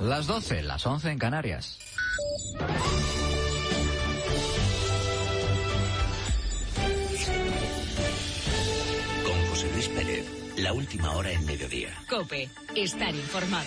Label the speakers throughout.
Speaker 1: Las 12, las 11 en Canarias.
Speaker 2: Con José Luis Pérez, la última hora en mediodía.
Speaker 3: COPE, estar informado.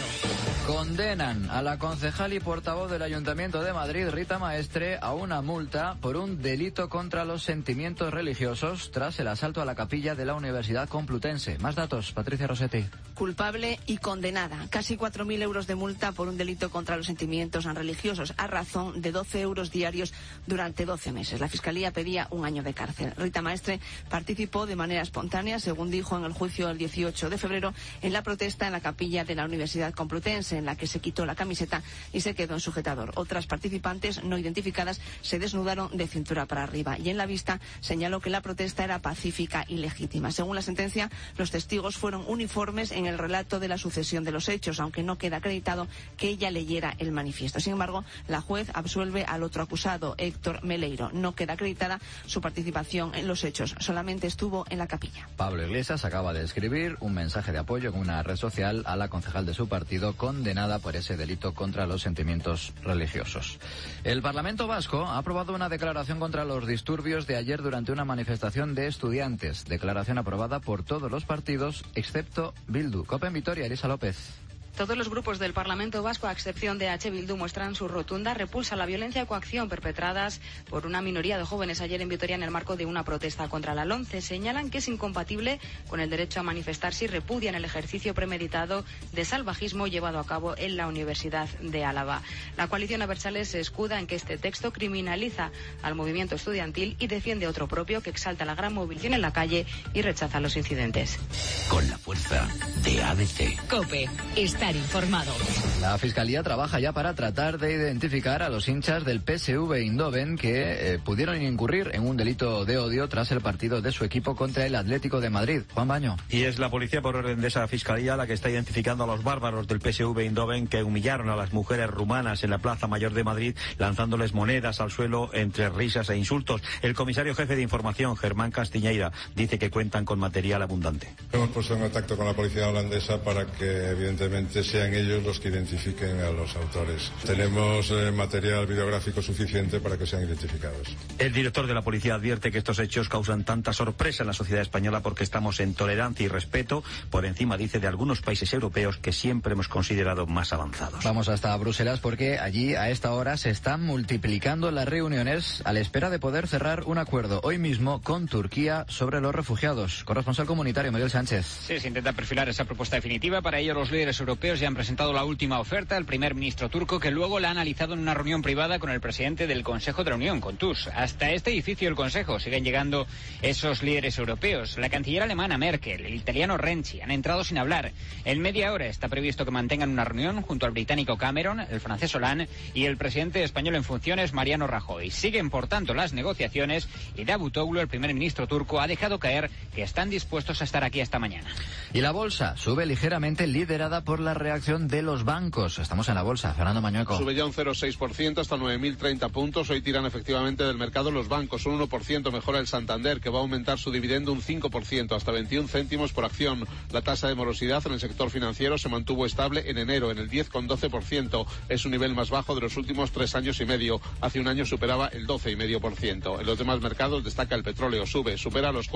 Speaker 1: Condenan a la concejal y portavoz del Ayuntamiento de Madrid, Rita Maestre, a una multa por un delito contra los sentimientos religiosos tras el asalto a la capilla de la Universidad Complutense. Más datos, Patricia Rossetti.
Speaker 4: Culpable y condenada. Casi 4.000 euros de multa por un delito contra los sentimientos religiosos, a razón de 12 euros diarios durante 12 meses. La Fiscalía pedía 1 año de cárcel. Rita Maestre participó de manera espontánea, según dijo en el juicio el 18 de febrero, en la protesta en la capilla de la Universidad Complutense, en la que se quitó la camiseta y se quedó en sujetador. Otras participantes no identificadas se desnudaron de cintura para arriba y en la vista señaló que la protesta era pacífica y legítima. Según la sentencia, los testigos fueron uniformes en el relato de la sucesión de los hechos, aunque no queda acreditado que ella leyera el manifiesto. Sin embargo, la juez absuelve al otro acusado, Héctor Meleiro. No queda acreditada su participación en los hechos, solamente estuvo en la capilla.
Speaker 1: Pablo Iglesias acaba de escribir un mensaje de apoyo en una red social a la concejal de su partido condenada por ese delito contra los sentimientos religiosos. El Parlamento Vasco ha aprobado una declaración contra los disturbios de ayer durante una manifestación de estudiantes. Declaración aprobada por todos los partidos excepto Bildu. COPE en Vitoria, Elisa López.
Speaker 5: Todos los grupos del Parlamento Vasco, a excepción de H. Bildu, muestran su rotunda repulsa a la violencia y coacción perpetradas por una minoría de jóvenes ayer en Vitoria en el marco de una protesta contra la LOMCE. Señalan que es incompatible con el derecho a manifestarse y repudian el ejercicio premeditado de salvajismo llevado a cabo en la Universidad de Álava. La coalición Abertzale se escuda en que este texto criminaliza al movimiento estudiantil y defiende otro propio que exalta la gran movilización en la calle y rechaza los incidentes.
Speaker 2: Con la fuerza de ABC.
Speaker 3: COPE, estar informado.
Speaker 1: La Fiscalía trabaja ya para tratar de identificar a los hinchas del PSV Eindhoven que pudieron incurrir en un delito de odio tras el partido de su equipo contra el Atlético de Madrid. Juan Baño.
Speaker 6: Y es la policía, por orden de esa Fiscalía, la que está identificando a los bárbaros del PSV Eindhoven que humillaron a las mujeres rumanas en la Plaza Mayor de Madrid, lanzándoles monedas al suelo entre risas e insultos. El comisario jefe de información, Germán Castiñeira, dice que cuentan con material abundante.
Speaker 7: Hemos puesto en contacto con la policía holandesa para que, evidentemente, sean ellos los que identifiquen a los autores. Tenemos material videográfico suficiente para que sean identificados.
Speaker 6: El director de la policía advierte que estos hechos causan tanta sorpresa en la sociedad española porque estamos en tolerancia y respeto por encima, dice, de algunos países europeos que siempre hemos considerado más avanzados.
Speaker 1: Vamos hasta Bruselas porque allí a esta hora se están multiplicando las reuniones a la espera de poder cerrar un acuerdo hoy mismo con Turquía sobre los refugiados. Corresponsal comunitario, Miguel Sánchez.
Speaker 8: Sí, se intenta perfilar esa propuesta definitiva. Para ello los líderes europeos ya han presentado la última oferta al primer ministro turco, que luego la ha analizado en una reunión privada con el presidente del Consejo de la Unión, con Tusk. Hasta este edificio del Consejo siguen llegando esos líderes europeos. La canciller alemana Merkel, el italiano Renzi han entrado sin hablar. En media hora está previsto que mantengan una reunión junto al británico Cameron, el francés Hollande y el presidente español en funciones Mariano Rajoy. Siguen, por tanto, las negociaciones y Davutoglu, el primer ministro turco, ha dejado caer que están dispuestos a estar aquí hasta mañana.
Speaker 1: Y la bolsa sube ligeramente, liderada por la reacción de los bancos. Estamos en la bolsa. Fernando Mañueco.
Speaker 9: Sube ya un 0,6% hasta 9.030 puntos. Hoy tiran efectivamente del mercado los bancos. Un 1% mejora el Santander, que va a aumentar su dividendo un 5%, hasta 21 céntimos por acción. La tasa de morosidad en el sector financiero se mantuvo estable en enero, en el 10,12%. Es un nivel más bajo de los últimos 3 años y medio. Hace un año superaba el 12,5%. En los demás mercados destaca el petróleo. Supera los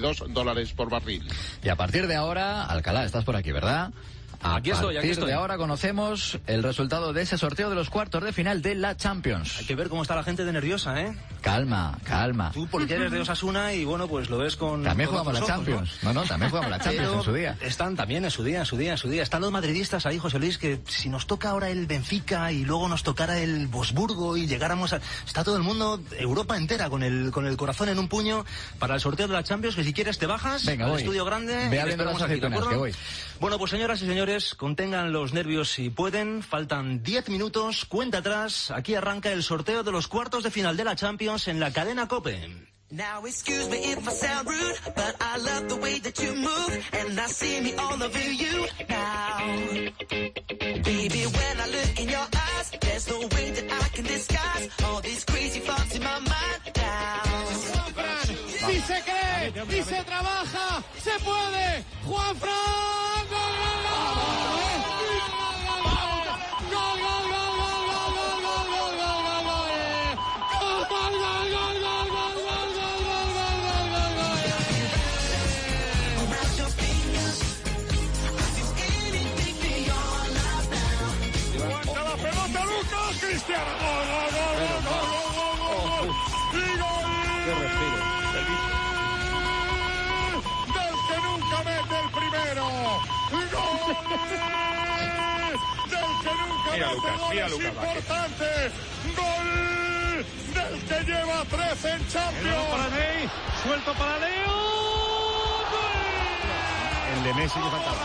Speaker 9: $42 por barril.
Speaker 1: Y a partir de ahora, Alcalá, estás por aquí, ¿verdad?
Speaker 10: Aquí estoy.
Speaker 1: A partir de ahora conocemos el resultado de ese sorteo de los cuartos de final de la Champions.
Speaker 10: Hay que ver cómo está la gente de nerviosa, ¿eh?
Speaker 1: Calma.
Speaker 10: Tú porque eres de Osasuna y bueno, pues lo ves con...
Speaker 1: También
Speaker 10: con
Speaker 1: jugamos la
Speaker 10: ojos,
Speaker 1: Champions. ¿No? También jugamos la Champions en su día.
Speaker 10: Están también en su día. Están los madridistas ahí, José Luis, que si nos toca ahora el Benfica y luego nos tocara el Wolfsburgo y llegáramos a... Está todo el mundo, Europa entera, con el corazón en un puño para el sorteo de la Champions, que si quieres te bajas al estudio grande.
Speaker 1: Ve abriendo las aceitunas, que voy.
Speaker 10: Bueno, pues señoras y señores, contengan los nervios si pueden. Faltan 10 minutos, cuenta atrás. Aquí arranca el sorteo de los cuartos de final de la Champions en la cadena COPE.
Speaker 11: Now excuse me if I sound rude, but I love the way that you move, and I see me all over you now. Baby, when I look in your eyes, there's no way that I can disguise all these crazy thoughts in my mind now.
Speaker 12: Si se cree y se trabaja, se puede. Juanfran, gol, gol, gol.
Speaker 13: Mira Lucas, importante. Gol del que lleva 13 en Champions.
Speaker 12: Para Ney, suelto para Leo. ¡Gol!
Speaker 14: El de Messi que faltaba.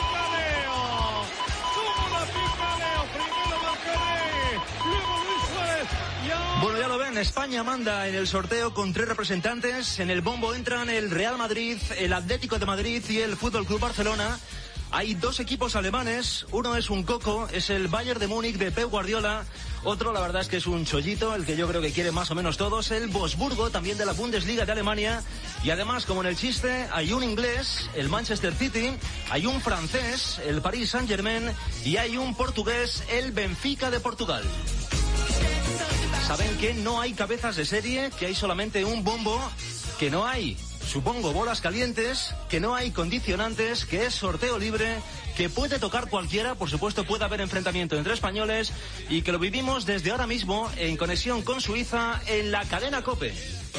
Speaker 12: ¡Cómo la pica Leo! Primero Marcaré, luego Luis Suárez.
Speaker 10: Bueno, ya lo ven, España manda en el sorteo con 3 representantes. En el bombo entran el Real Madrid, el Atlético de Madrid y el Fútbol Club Barcelona. Hay 2 equipos alemanes, uno es un coco, es el Bayern de Múnich de Pep Guardiola, otro la verdad es que es un chollito, el que yo creo que quiere más o menos todos, el Wolfsburgo, también de la Bundesliga de Alemania, y además, como en el chiste, hay un inglés, el Manchester City, hay un francés, el Paris Saint-Germain, y hay un portugués, el Benfica de Portugal. Saben que no hay cabezas de serie, que hay solamente un bombo, que no hay, supongo, bolas calientes, que no hay condicionantes, que es sorteo libre, que puede tocar cualquiera, por supuesto puede haber enfrentamiento entre españoles y que lo vivimos desde ahora mismo en conexión con Suiza en la cadena COPE.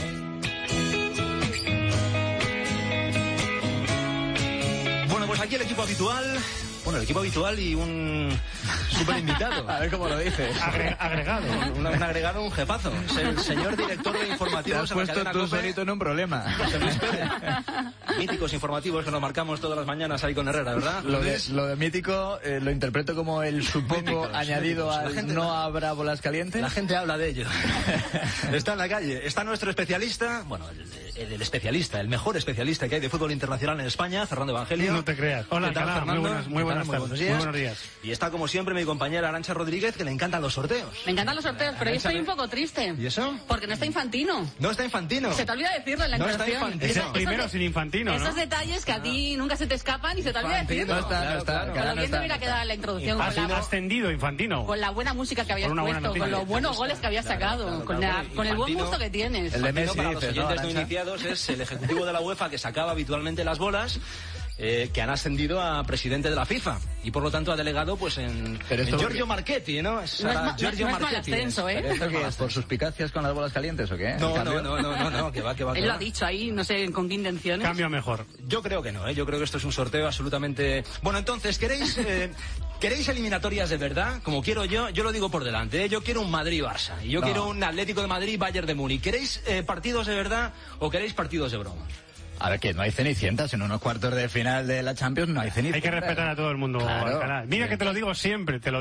Speaker 10: Bueno, pues aquí el equipo habitual. Bueno, el equipo habitual y un super invitado.
Speaker 1: A ver cómo lo dices.
Speaker 10: Agregado. Un agregado, un jefazo. Es el señor director de informativos.
Speaker 1: Te has puesto tú solito en un problema.
Speaker 10: José Luis Pérez. Míticos informativos que nos marcamos todas las mañanas ahí con Herrera, ¿verdad?
Speaker 1: Lo de mítico lo interpreto como el supongo añadido al no habrá bolas calientes.
Speaker 10: La gente habla de ello. Está en la calle. Está nuestro especialista, bueno, el especialista, el mejor especialista que hay de fútbol internacional en España, Fernando Evangelio.
Speaker 14: No te creas. Hola,
Speaker 10: ¿qué tal, Fernando?
Speaker 14: Muy buenas tardes.
Speaker 10: Muy buenos días. Y está como siempre mi compañera Arantxa Rodríguez, que le encantan los sorteos.
Speaker 15: Me encantan los sorteos, pero yo estoy un poco triste.
Speaker 10: ¿Y eso?
Speaker 15: Porque no está Infantino.
Speaker 10: No está Infantino.
Speaker 15: Se te olvida decirlo en la introducción.
Speaker 10: No está Infantino.
Speaker 14: Es el primero sin Infantino, ¿no?
Speaker 15: Esos detalles que a ti nunca se te escapan y se te olvida decirlo.
Speaker 1: No está.
Speaker 15: Con lo bien te hubiera quedado la introducción.
Speaker 14: Ha sido ascendido Infantino.
Speaker 15: Con la buena música que habías puesto, con los buenos goles que habías sacado, con el buen gusto que tienes.
Speaker 10: El de Messi, para los oyentes no iniciados, es el ejecutivo de la UEFA que sacaba habitualmente las bolas. Que han ascendido a presidente de la FIFA y por lo tanto ha delegado pues en Giorgio Marchetti, ¿no?
Speaker 15: Es Giorgio Marchetti. Ascenso, ¿eh?
Speaker 1: ¿Esto qué es? ¿Por suspicacias con las bolas calientes o qué?
Speaker 10: No, que va.
Speaker 15: Él lo ha dicho ahí, no sé con qué intenciones.
Speaker 14: Cambio mejor.
Speaker 10: Yo creo que no, yo creo que esto es un sorteo absolutamente... Bueno, entonces, ¿queréis eliminatorias de verdad? Como quiero yo lo digo por delante, ¿eh? Yo quiero un Madrid-Barça y yo quiero un Atlético de Madrid-Bayern de Múnich. ¿Queréis partidos de verdad o queréis partidos de broma?
Speaker 1: A ver, que no hay cenicientas en unos cuartos de final de la Champions, no hay cenicientas.
Speaker 14: Hay que respetar a todo el mundo, Alcalá. Mira que te lo digo siempre, pero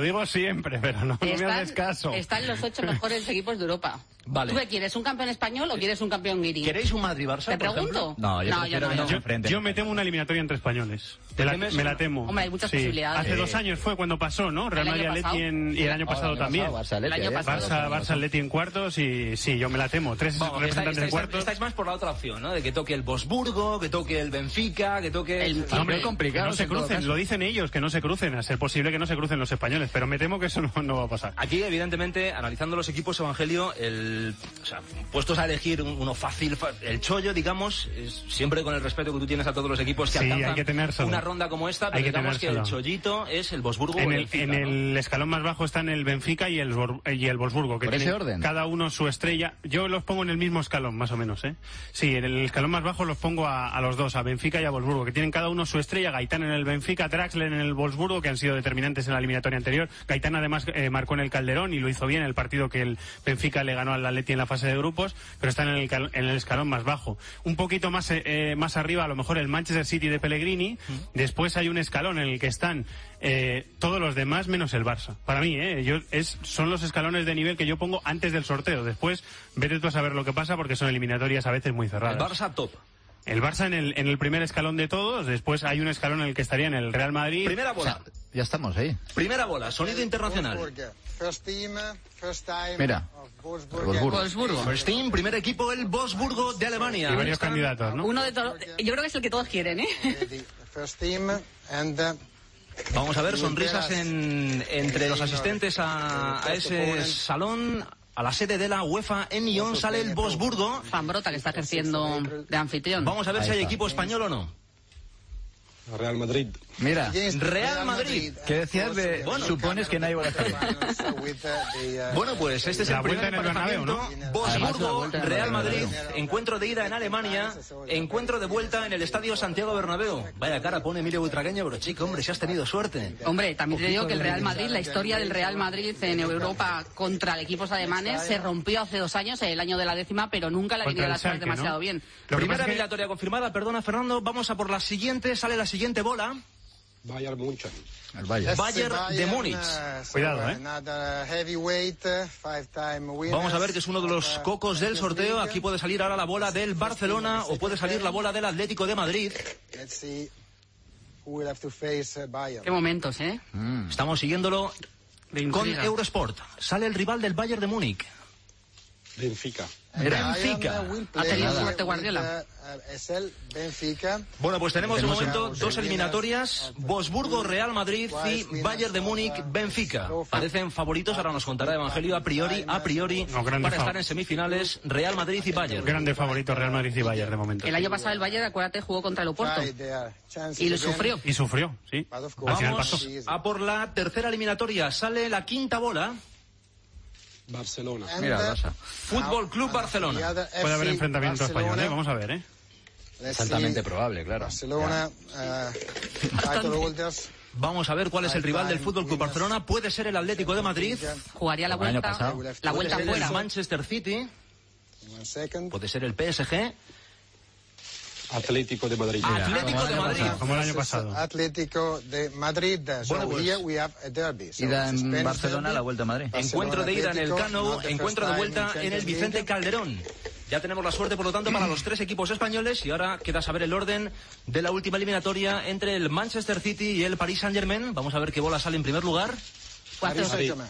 Speaker 14: no me hagas caso.
Speaker 15: Están los 8 mejores equipos de Europa.
Speaker 10: Vale.
Speaker 15: ¿Tú qué quieres, un campeón español o quieres un campeón guiri?
Speaker 10: ¿Queréis un Madrid-Barça,
Speaker 15: ¿Te pregunto?
Speaker 1: No, yo
Speaker 14: me temo una eliminatoria entre españoles. Me la temo.
Speaker 15: Hombre, hay muchas posibilidades.
Speaker 14: Hace 2 años fue cuando pasó, ¿no? Real Madrid-Atleti y el año pasado también. Barça-Atleti en cuartos y sí, yo me la temo. 3 representantes en cuartos.
Speaker 10: Estáis más por la otra opción, ¿no? De que toque el Wolfsburgo, que toque el Benfica, que toque...
Speaker 14: Hombre, complicado. No se crucen, lo dicen ellos, que no se crucen. A ser posible que no se crucen los españoles, pero me temo que eso no va a pasar.
Speaker 10: Aquí, evidentemente, analizando los equipos, Evangelio, puestos a elegir uno fácil, el chollo, digamos, siempre con el respeto que tú tienes a todos los equipos que alcanzan una ronda como esta, pero digamos que el chollito es el Wolfsburgo.
Speaker 14: En el escalón más bajo están el Benfica y el Wolfsburgo, que tienen orden, cada uno su estrella. Yo los pongo en el mismo escalón, más o menos, ¿eh? Sí, en el escalón más bajo los pongo a los dos, a Benfica y a Wolfsburgo, que tienen cada uno su estrella. Gaitán en el Benfica, Draxler en el Wolfsburgo, que han sido determinantes en la eliminatoria anterior. Gaitán además marcó en el Calderón y lo hizo bien en el partido que el Benfica le ganó al Atleti en la fase de grupos, pero están en el escalón más bajo. Un poquito más arriba, a lo mejor el Manchester City de Pellegrini. Después hay un escalón en el que están todos los demás menos el Barça. Para mí, son los escalones de nivel que yo pongo antes del sorteo. Después, vete tú a saber lo que pasa porque son eliminatorias a veces muy cerradas.
Speaker 10: El Barça top.
Speaker 14: El Barça en el primer escalón de todos, después hay un escalón en el que estaría en el Real Madrid.
Speaker 10: Primera bola.
Speaker 1: O sea, ya estamos ahí.
Speaker 10: Primera bola, sonido internacional.
Speaker 1: Mira,
Speaker 15: Wolfsburgo.
Speaker 10: First team, primer equipo, el Wolfsburgo de Alemania.
Speaker 14: Y varios candidatos, ¿no?
Speaker 15: Uno de todos. Yo creo que es el que todos quieren, ¿eh?
Speaker 10: Vamos a ver sonrisas entre los asistentes a ese salón. A la sede de la UEFA en Lyon sale el Wolfsburgo.
Speaker 15: Fambrota, que está ejerciendo de anfitrión.
Speaker 10: Vamos a ver si hay equipo español o no.
Speaker 16: Real Madrid.
Speaker 1: Mira,
Speaker 10: Real Madrid.
Speaker 1: ¿Qué decías de supones que no hay bola?
Speaker 10: Bueno, pues este es el primer emparejamiento. Bosburgo, Real Madrid, encuentro de ida en Alemania, encuentro de vuelta en el Estadio Santiago Bernabéu. Vaya cara pone Emilio Butragueño, pero chico, hombre, si has tenido suerte.
Speaker 15: Hombre, también te digo que el Real Madrid, la historia del Real Madrid en Europa contra equipos alemanes se rompió hace 2 años, el año de la 10ª, pero nunca la ha venido las cosas demasiado bien.
Speaker 10: Primera eliminatoria confirmada, perdona Fernando, vamos a por la siguiente, sale la siguiente bola.
Speaker 16: Bayern München.
Speaker 1: El Bayern.
Speaker 10: Bayern de Múnich.
Speaker 14: Cuidado,
Speaker 10: Vamos a ver que es uno de los cocos del sorteo. Aquí puede salir ahora la bola del Barcelona o puede salir la bola del Atlético de Madrid.
Speaker 15: Qué momentos, ¿eh?
Speaker 10: Estamos siguiéndolo con Eurosport. Sale el rival del Bayern de Múnich.
Speaker 16: Benfica.
Speaker 10: Benfica.
Speaker 15: Ha tenido suerte Guardiola.
Speaker 10: Bueno, pues tenemos de momento 2 eliminatorias: Bosburgo, Real Madrid y Bayern de Múnich, Benfica. Parecen favoritos, ahora nos contará Evangelio, a priori, para estar en semifinales, Real Madrid y Bayern.
Speaker 14: Grande favorito Real Madrid y Bayern de momento.
Speaker 15: El año pasado el Bayern, acuérdate, jugó contra el Oporto. Y lo sufrió.
Speaker 14: Y sufrió, sí. Al final pasó.
Speaker 10: A por la tercera eliminatoria, sale la quinta bola.
Speaker 16: Barcelona.
Speaker 1: Mira, Barça.
Speaker 10: Fútbol Club Barcelona.
Speaker 14: Puede haber enfrentamiento español, ¿eh? Vamos a ver, ¿eh?
Speaker 1: Es altamente probable, claro.
Speaker 10: Vamos a ver cuál es el rival del Fútbol Club Barcelona. Puede ser el Atlético de Madrid.
Speaker 15: Jugaría la vuelta fuera.
Speaker 10: El Manchester City. Puede ser el PSG.
Speaker 16: Atlético de Madrid.
Speaker 10: Atlético de Madrid.
Speaker 14: Como el año pasado.
Speaker 17: Atlético de Madrid.
Speaker 10: Bueno, pues,
Speaker 1: ida en Barcelona, la vuelta a Madrid.
Speaker 10: Encuentro de ida en el Camp Nou, encuentro de vuelta en el Vicente Calderón. Ya tenemos la suerte, por lo tanto, para los 3 equipos españoles. Y ahora queda saber el orden de la última eliminatoria entre el Manchester City y el Paris Saint-Germain. Vamos a ver qué bola sale en primer lugar.
Speaker 1: Paris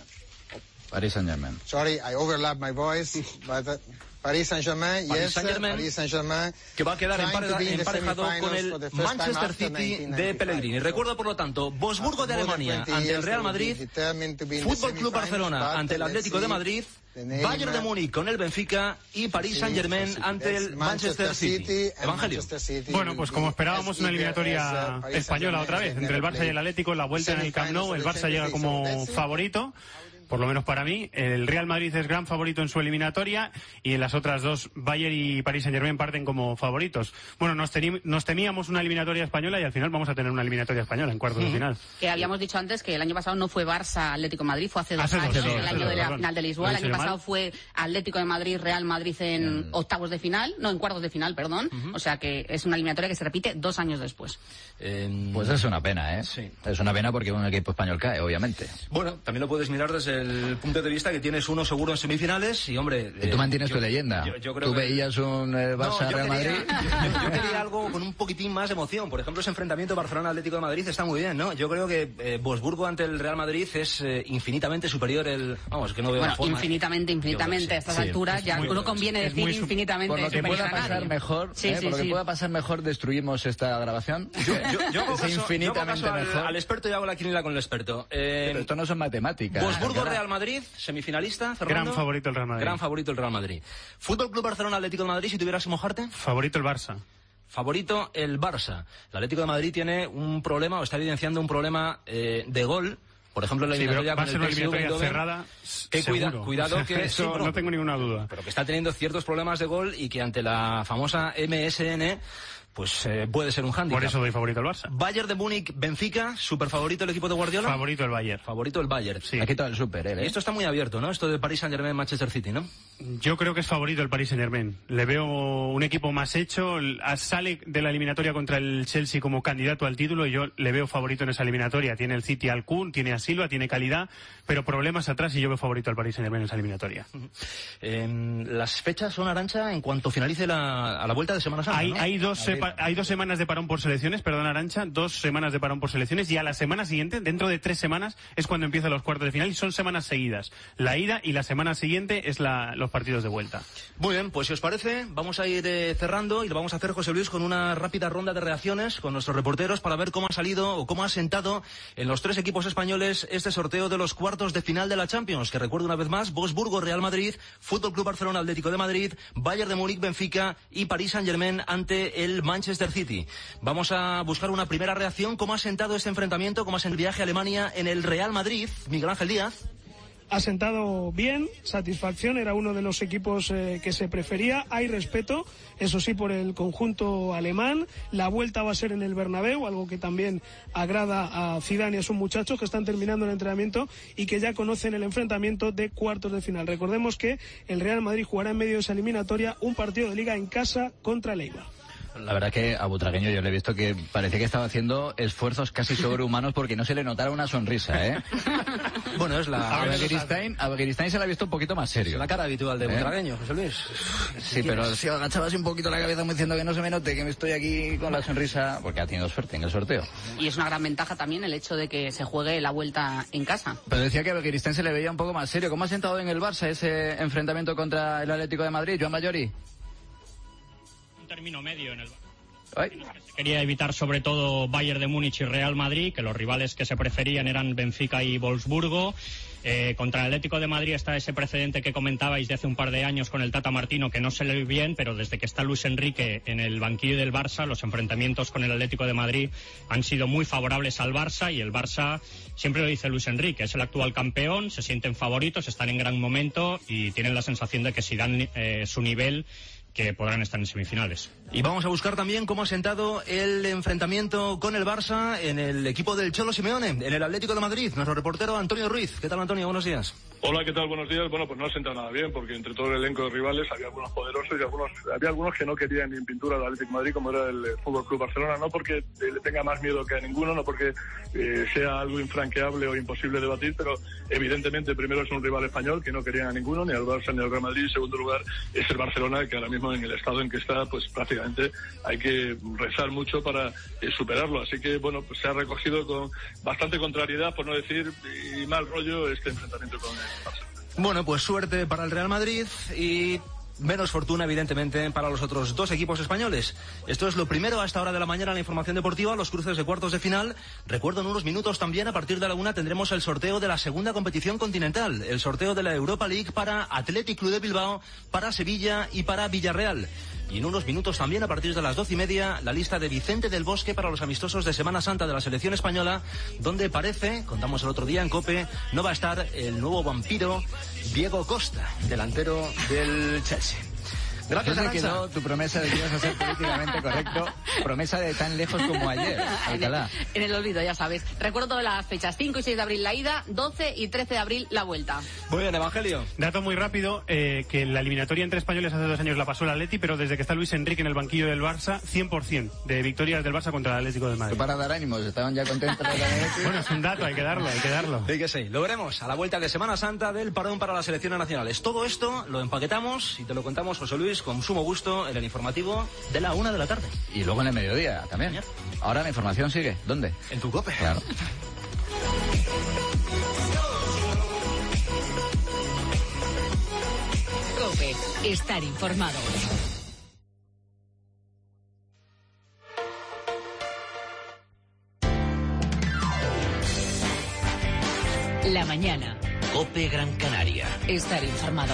Speaker 1: Saint-Germain.
Speaker 17: Sorry, I overlap my voice, but Paris Saint-Germain,
Speaker 10: Paris Saint-Germain, que va a quedar emparejado con el Manchester City de Pellegrini. Recuerdo, por lo tanto, Bosburgo de Alemania ante el Real Madrid, Fútbol Club Barcelona ante el Atlético de Madrid, Bayern de Múnich con el Benfica y Paris Saint-Germain ante el Manchester City. Evangelio.
Speaker 14: Bueno, pues como esperábamos, una eliminatoria española otra vez, entre el Barça y el Atlético, la vuelta en el Camp Nou. El Barça llega como favorito, por lo menos para mí. El Real Madrid es gran favorito en su eliminatoria y en las otras 2, Bayern y Paris Saint-Germain, parten como favoritos. Bueno, nos temíamos una eliminatoria española y al final vamos a tener una eliminatoria española en cuartos de final.
Speaker 15: Que habíamos dicho antes que el año pasado no fue Barça-Atlético de Madrid, fue hace 2 años, el año de la final de Lisboa. El año pasado fue Atlético de Madrid, Real Madrid en octavos de final, no, en cuartos de final, perdón. O sea que es una eliminatoria que se repite 2 años después.
Speaker 1: Pues es una pena, ¿eh?
Speaker 10: Sí.
Speaker 1: Es una pena porque un equipo español cae, obviamente.
Speaker 10: Bueno, también lo puedes mirar desde el punto de vista que tienes uno seguro en semifinales y, hombre...
Speaker 1: Y tú mantienes tu leyenda.
Speaker 10: Yo creo
Speaker 1: ¿Tú veías un Barça-Real Madrid?
Speaker 10: Yo quería algo con un poquitín más de emoción. Por ejemplo, ese enfrentamiento Barcelona-Atlético de Madrid está muy bien, ¿no? Yo creo que Bosburgo ante el Real Madrid es infinitamente superior Vamos, que no veo
Speaker 15: bueno,
Speaker 10: forma.
Speaker 15: Infinitamente a estas alturas ya no conviene decir infinitamente.
Speaker 1: Por lo que pueda pasar mejor, por lo que pueda pasar mejor, destruimos esta grabación.
Speaker 10: Yo hago caso,
Speaker 1: infinitamente mejor.
Speaker 10: Al experto y hago la quiniela con el experto.
Speaker 1: Pero esto no son matemáticas.
Speaker 10: Bosburgo-Real Madrid, semifinalista, Fernando.
Speaker 14: Gran favorito el Real Madrid.
Speaker 10: Gran favorito el Real Madrid. Fútbol Club Barcelona, Atlético de Madrid, si tuvieras que mojarte.
Speaker 14: Favorito el Barça.
Speaker 10: Favorito el Barça. El Atlético de Madrid tiene un problema, o está evidenciando un problema de gol. Por ejemplo, la eliminatoria
Speaker 14: va a ser una eliminatoria cerrada,
Speaker 10: cuidado que
Speaker 14: eso no tengo ninguna duda.
Speaker 10: Pero que está teniendo ciertos problemas de gol y que ante la famosa MSN pues puede ser un hándicap.
Speaker 14: Por eso doy favorito al Barça.
Speaker 10: Bayern de Múnich, Benfica, super favorito el equipo de Guardiola.
Speaker 14: Favorito el Bayern.
Speaker 10: Favorito el Bayern.
Speaker 14: Sí.
Speaker 1: Aquí todo el super,
Speaker 10: Y esto está muy abierto, ¿no? Esto de Paris Saint-Germain, Manchester City, ¿no?
Speaker 14: Yo creo que es favorito el Paris Saint-Germain. Le veo un equipo más hecho. Sale de la eliminatoria contra el Chelsea como candidato al título y yo le veo favorito en esa eliminatoria. Tiene el City al Kun, tiene a Silva, tiene calidad, pero problemas atrás y yo veo favorito al Paris Saint-Germain en esa eliminatoria.
Speaker 10: Las fechas son, Arantxa, en cuanto finalice a la vuelta de Semana Santa, ¿no?
Speaker 14: Hay 2 semanas de parón por selecciones, perdón, Arantxa, 2 semanas de parón por selecciones y a la semana siguiente, dentro de 3 semanas, es cuando empiezan los cuartos de final y son semanas seguidas. La ida y la semana siguiente es los partidos de vuelta.
Speaker 10: Muy bien, pues si os parece, vamos a ir cerrando y lo vamos a hacer, José Luis, con una rápida ronda de reacciones con nuestros reporteros para ver cómo ha salido o cómo ha sentado en los 3 equipos españoles este sorteo de los cuartos de final de la Champions, que recuerdo una vez más, Bosburgo, Real Madrid, Fútbol Club Barcelona, Atlético de Madrid, Bayern de Múnich, Benfica y Paris Saint-Germain ante el Manchester Manchester City. Vamos a buscar una primera reacción. ¿Cómo ha sentado este enfrentamiento? ¿Cómo ha sido el viaje a Alemania en el Real Madrid? Miguel Ángel Díaz.
Speaker 18: Ha sentado bien, satisfacción, era uno de los equipos que se prefería, hay respeto, eso sí, por el conjunto alemán, la vuelta va a ser en el Bernabéu, algo que también agrada a Zidane y a sus muchachos que están terminando el entrenamiento y que ya conocen el enfrentamiento de cuartos de final. Recordemos que el Real Madrid jugará en medio de esa eliminatoria un partido de Liga en casa contra el Eibar.
Speaker 1: La verdad que a Butragueño yo le he visto que parecía que estaba haciendo esfuerzos casi sobrehumanos porque no se le notara una sonrisa, ¿eh?
Speaker 10: Bueno, es la...
Speaker 1: A Begiristain se la ha visto un poquito más serio.
Speaker 10: Es la cara habitual de Butragueño, José Luis.
Speaker 1: Sí, pero si agachaba así un poquito la cabeza como diciendo que no se me note, que me estoy aquí con la sonrisa, porque ha tenido suerte en el sorteo.
Speaker 15: Y es una gran ventaja también el hecho de que se juegue la vuelta en casa.
Speaker 1: Pero decía que a Begiristain se le veía un poco más serio. ¿Cómo ha sentado en el Barça ese enfrentamiento contra el Atlético de Madrid, Joan Bayori?
Speaker 19: Término medio en el quería evitar sobre todo Bayern de Múnich y Real Madrid, que los rivales que se preferían eran Benfica y Wolfsburgo. Contra el Atlético de Madrid está ese precedente que comentabais de hace un par de años con el Tata Martino, que no se le ve bien, pero desde que está Luis Enrique en el banquillo del Barça, los enfrentamientos con el Atlético de Madrid han sido muy favorables al Barça, y el Barça, siempre lo dice Luis Enrique, es el actual campeón, se sienten favoritos, están en gran momento y tienen la sensación de que si dan su nivel, que podrán estar en semifinales.
Speaker 10: Y vamos a buscar también cómo ha sentado el enfrentamiento con el Barça en el equipo del Cholo Simeone, en el Atlético de Madrid. Nuestro reportero Antonio Ruiz. ¿Qué tal, Antonio? Buenos días.
Speaker 20: Hola, ¿qué tal? Buenos días. Bueno, pues no ha sentado nada bien, porque entre todo el elenco de rivales había algunos poderosos y había algunos que no querían ni en pintura al Atlético de Madrid, como era el Fútbol Club Barcelona, no porque le tenga más miedo que a ninguno, no porque sea algo infranqueable o imposible de batir, pero evidentemente primero es un rival español que no querían a ninguno, ni al Barça ni al Real Madrid, y en segundo lugar es el Barcelona, que ahora mismo en el estado en que está, pues prácticamente hay que rezar mucho para superarlo. Así que, bueno, pues se ha recogido con bastante contrariedad, por no decir, y mal rollo este enfrentamiento con el Barça.
Speaker 10: Bueno, pues suerte para el Real Madrid y menos fortuna, evidentemente, para los otros dos equipos españoles. Esto es lo primero a esta hora de la mañana en la información deportiva, los cruces de cuartos de final. Recuerdo, en unos minutos también, a partir de la 1, tendremos el sorteo de la segunda competición continental, el sorteo de la Europa League para Athletic Club de Bilbao, para Sevilla y para Villarreal. Y en unos minutos también, a partir de las 12:30, la lista de Vicente del Bosque para los amistosos de Semana Santa de la selección española, donde parece, contamos el otro día en COPE, no va a estar el nuevo vampiro Diego Costa, delantero del Chelsea. Gracias,
Speaker 1: Arancha. Quedó tu promesa de que ibas a ser políticamente correcto, promesa de tan lejos como ayer, Alcalá.
Speaker 15: En el olvido, ya sabes. Recuerdo todas las fechas: 5 y 6 de abril la ida, 12 y 13 de abril la vuelta.
Speaker 10: Muy bien, Evangelio.
Speaker 14: Dato muy rápido, que la eliminatoria entre españoles hace 2 años la pasó el Atleti, pero desde que está Luis Enrique en el banquillo del Barça, 100% de victorias del Barça contra el Atlético de Madrid.
Speaker 1: Para dar ánimos, estaban ya contentos.
Speaker 14: Bueno, es un dato, hay que darlo.
Speaker 10: Sí que sí. Lo veremos a la vuelta de Semana Santa del parón para las selecciones nacionales. Todo esto lo empaquetamos y te lo contamos, José Luis, con sumo gusto en el informativo de la 1 de la tarde.
Speaker 1: Y luego en el mediodía también. Ahora la información sigue. ¿Dónde?
Speaker 10: En tu COPE.
Speaker 1: Claro.
Speaker 3: COPE. Estar informado. La mañana.
Speaker 2: COPE Gran Canaria.
Speaker 3: Estar informado.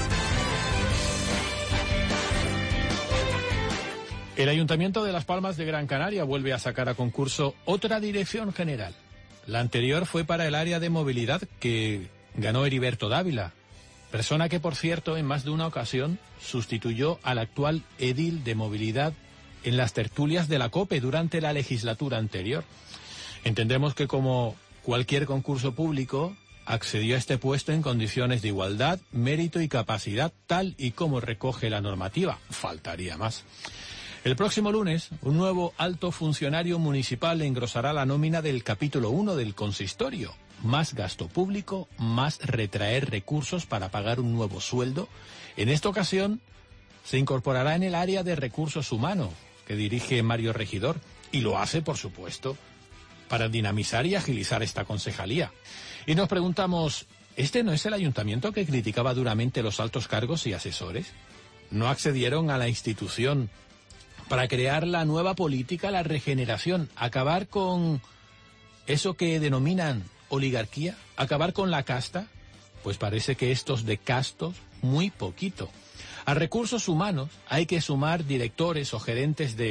Speaker 21: El Ayuntamiento de Las Palmas de Gran Canaria vuelve a sacar a concurso otra dirección general. La anterior fue para el área de movilidad, que ganó Heriberto Dávila, persona que, por cierto, en más de una ocasión sustituyó al actual edil de movilidad en las tertulias de la COPE durante la legislatura anterior. Entendemos que, como cualquier concurso público, accedió a este puesto en condiciones de igualdad, mérito y capacidad, tal y como recoge la normativa. Faltaría más. El próximo lunes, un nuevo alto funcionario municipal engrosará la nómina del capítulo 1 del consistorio. Más gasto público, más retraer recursos para pagar un nuevo sueldo. En esta ocasión, se incorporará en el área de recursos humanos, que dirige Mario Regidor, y lo hace, por supuesto, para dinamizar y agilizar esta concejalía. Y nos preguntamos, ¿este no es el ayuntamiento que criticaba duramente los altos cargos y asesores? ¿No accedieron a la institución para crear la nueva política, la regeneración, acabar con eso que denominan oligarquía, acabar con la casta? Pues parece que estos de castos, muy poquito. A recursos humanos hay que sumar directores o gerentes de,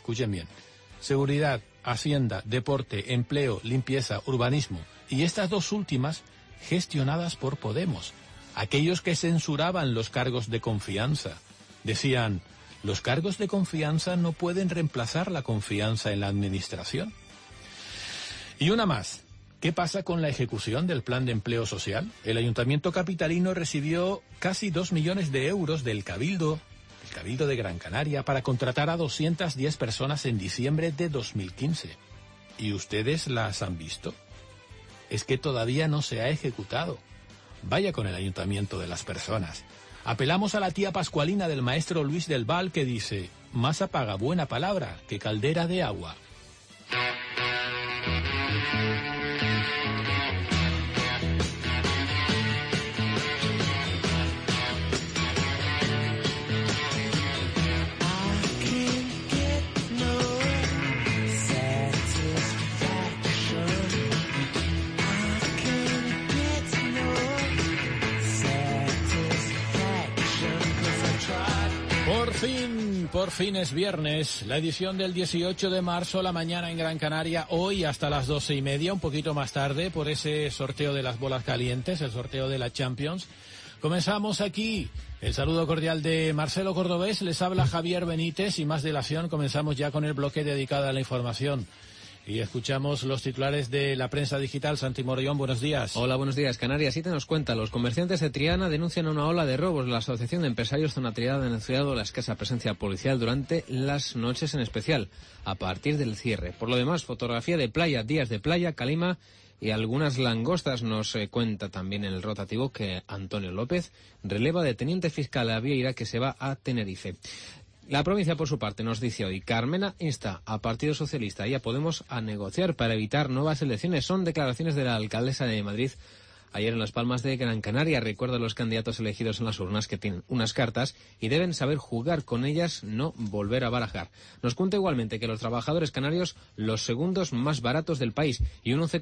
Speaker 21: escuchen bien, seguridad, hacienda, deporte, empleo, limpieza, urbanismo, y estas dos últimas gestionadas por Podemos. Aquellos que censuraban los cargos de confianza decían, los cargos de confianza no pueden reemplazar la confianza en la administración. Y una más, ¿qué pasa con la ejecución del plan de empleo social? El Ayuntamiento capitalino recibió casi 2 millones de euros del Cabildo de Gran Canaria, para contratar a 210 personas en diciembre de 2015. ¿Y ustedes las han visto? Es que todavía no se ha ejecutado. Vaya con el ayuntamiento de las personas. Apelamos a la tía pascualina del maestro Luis del Val, que dice, más apaga buena palabra que caldera de agua. Por fin es viernes, la edición del 18 de marzo, la mañana en Gran Canaria, hoy hasta las 12:30, un poquito más tarde, por ese sorteo de las bolas calientes, el sorteo de la Champions. Comenzamos aquí. El saludo cordial de Marcelo Cordobés, les habla Javier Benítez y más dilación, comenzamos ya con el bloque dedicado a la información. Y escuchamos los titulares de la prensa digital. Santi Morellón, buenos días.
Speaker 4: Hola, buenos días. Canarias 7 nos cuenta, los comerciantes de Triana denuncian una ola de robos. La Asociación de Empresarios Zona Triana ha denunciado la escasa presencia policial durante las noches en especial, a partir del cierre. Por lo demás, fotografía de playa, días de playa, calima y algunas langostas. Nos cuenta también en el rotativo que Antonio López releva de teniente fiscal a Vieira, que se va a Tenerife. La provincia, por su parte, nos dice hoy, Carmena insta a Partido Socialista y a Podemos a negociar para evitar nuevas elecciones. Son declaraciones de la alcaldesa de Madrid ayer en Las Palmas de Gran Canaria. Recuerda a los candidatos elegidos en las urnas que tienen unas cartas y deben saber jugar con ellas, no volver a barajar. Nos cuenta igualmente que los trabajadores canarios, los segundos más baratos del país, y un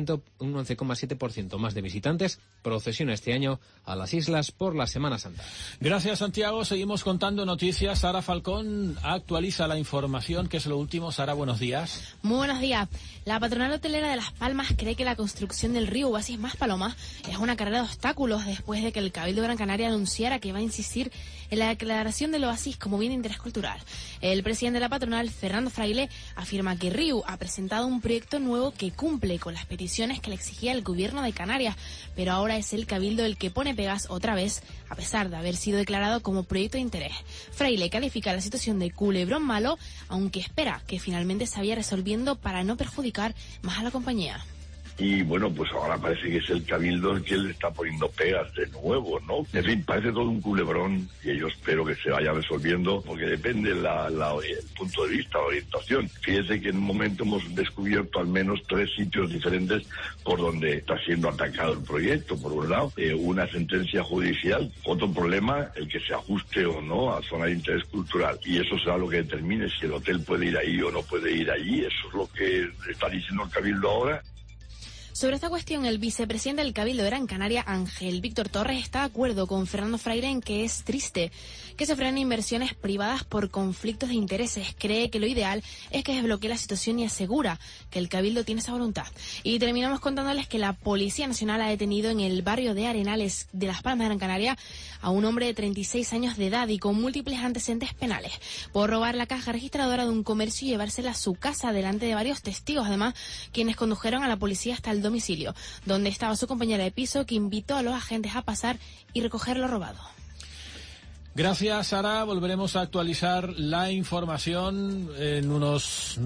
Speaker 4: 11,7% más de visitantes procesionan este año a las islas por la Semana Santa.
Speaker 21: Gracias, Santiago. Seguimos contando noticias. Sara Falcón actualiza la información, que es lo último. Sara, buenos días.
Speaker 22: Muy buenos días. La patronal hotelera de Las Palmas cree que la construcción del río Oasis más Paloma es una carrera de obstáculos después de que el Cabildo de Gran Canaria anunciara que va a insistir en la declaración del oasis como bien de interés cultural. El presidente de la patronal, Fernando Fraile, afirma que Riu ha presentado un proyecto nuevo que cumple con las peticiones que le exigía el gobierno de Canarias, pero ahora es el Cabildo el que pone pegas otra vez, a pesar de haber sido declarado como proyecto de interés. Fraile califica la situación de culebrón malo, aunque espera que finalmente se vaya resolviendo para no perjudicar más a la compañía.
Speaker 23: Y bueno, pues ahora parece que es el Cabildo el que le está poniendo pegas de nuevo, ¿no? En fin, parece todo un culebrón y yo espero que se vaya resolviendo, porque depende el punto de vista, la orientación. Fíjese que en un momento hemos descubierto al menos 3 sitios diferentes por donde está siendo atacado el proyecto. Por un lado, una sentencia judicial. Otro problema, el que se ajuste o no a zona de interés cultural. Y eso será lo que determine si el hotel puede ir ahí o no puede ir allí. Eso es lo que está diciendo el Cabildo ahora.
Speaker 22: Sobre esta cuestión, el vicepresidente del Cabildo de Gran Canaria, Ángel Víctor Torres, está de acuerdo con Fernando Fraile en que es triste que se frenen inversiones privadas por conflictos de intereses. Cree que lo ideal es que desbloquee la situación y asegura que el Cabildo tiene esa voluntad. Y terminamos contándoles que la Policía Nacional ha detenido en el barrio de Arenales de Las Palmas de Gran Canaria a un hombre de 36 años de edad y con múltiples antecedentes penales por robar la caja registradora de un comercio y llevársela a su casa delante de varios testigos, además, quienes condujeron a la policía hasta el domicilio, donde estaba su compañera de piso, que invitó a los agentes a pasar y recoger lo robado.
Speaker 21: Gracias, Sara. Volveremos a actualizar la información en unos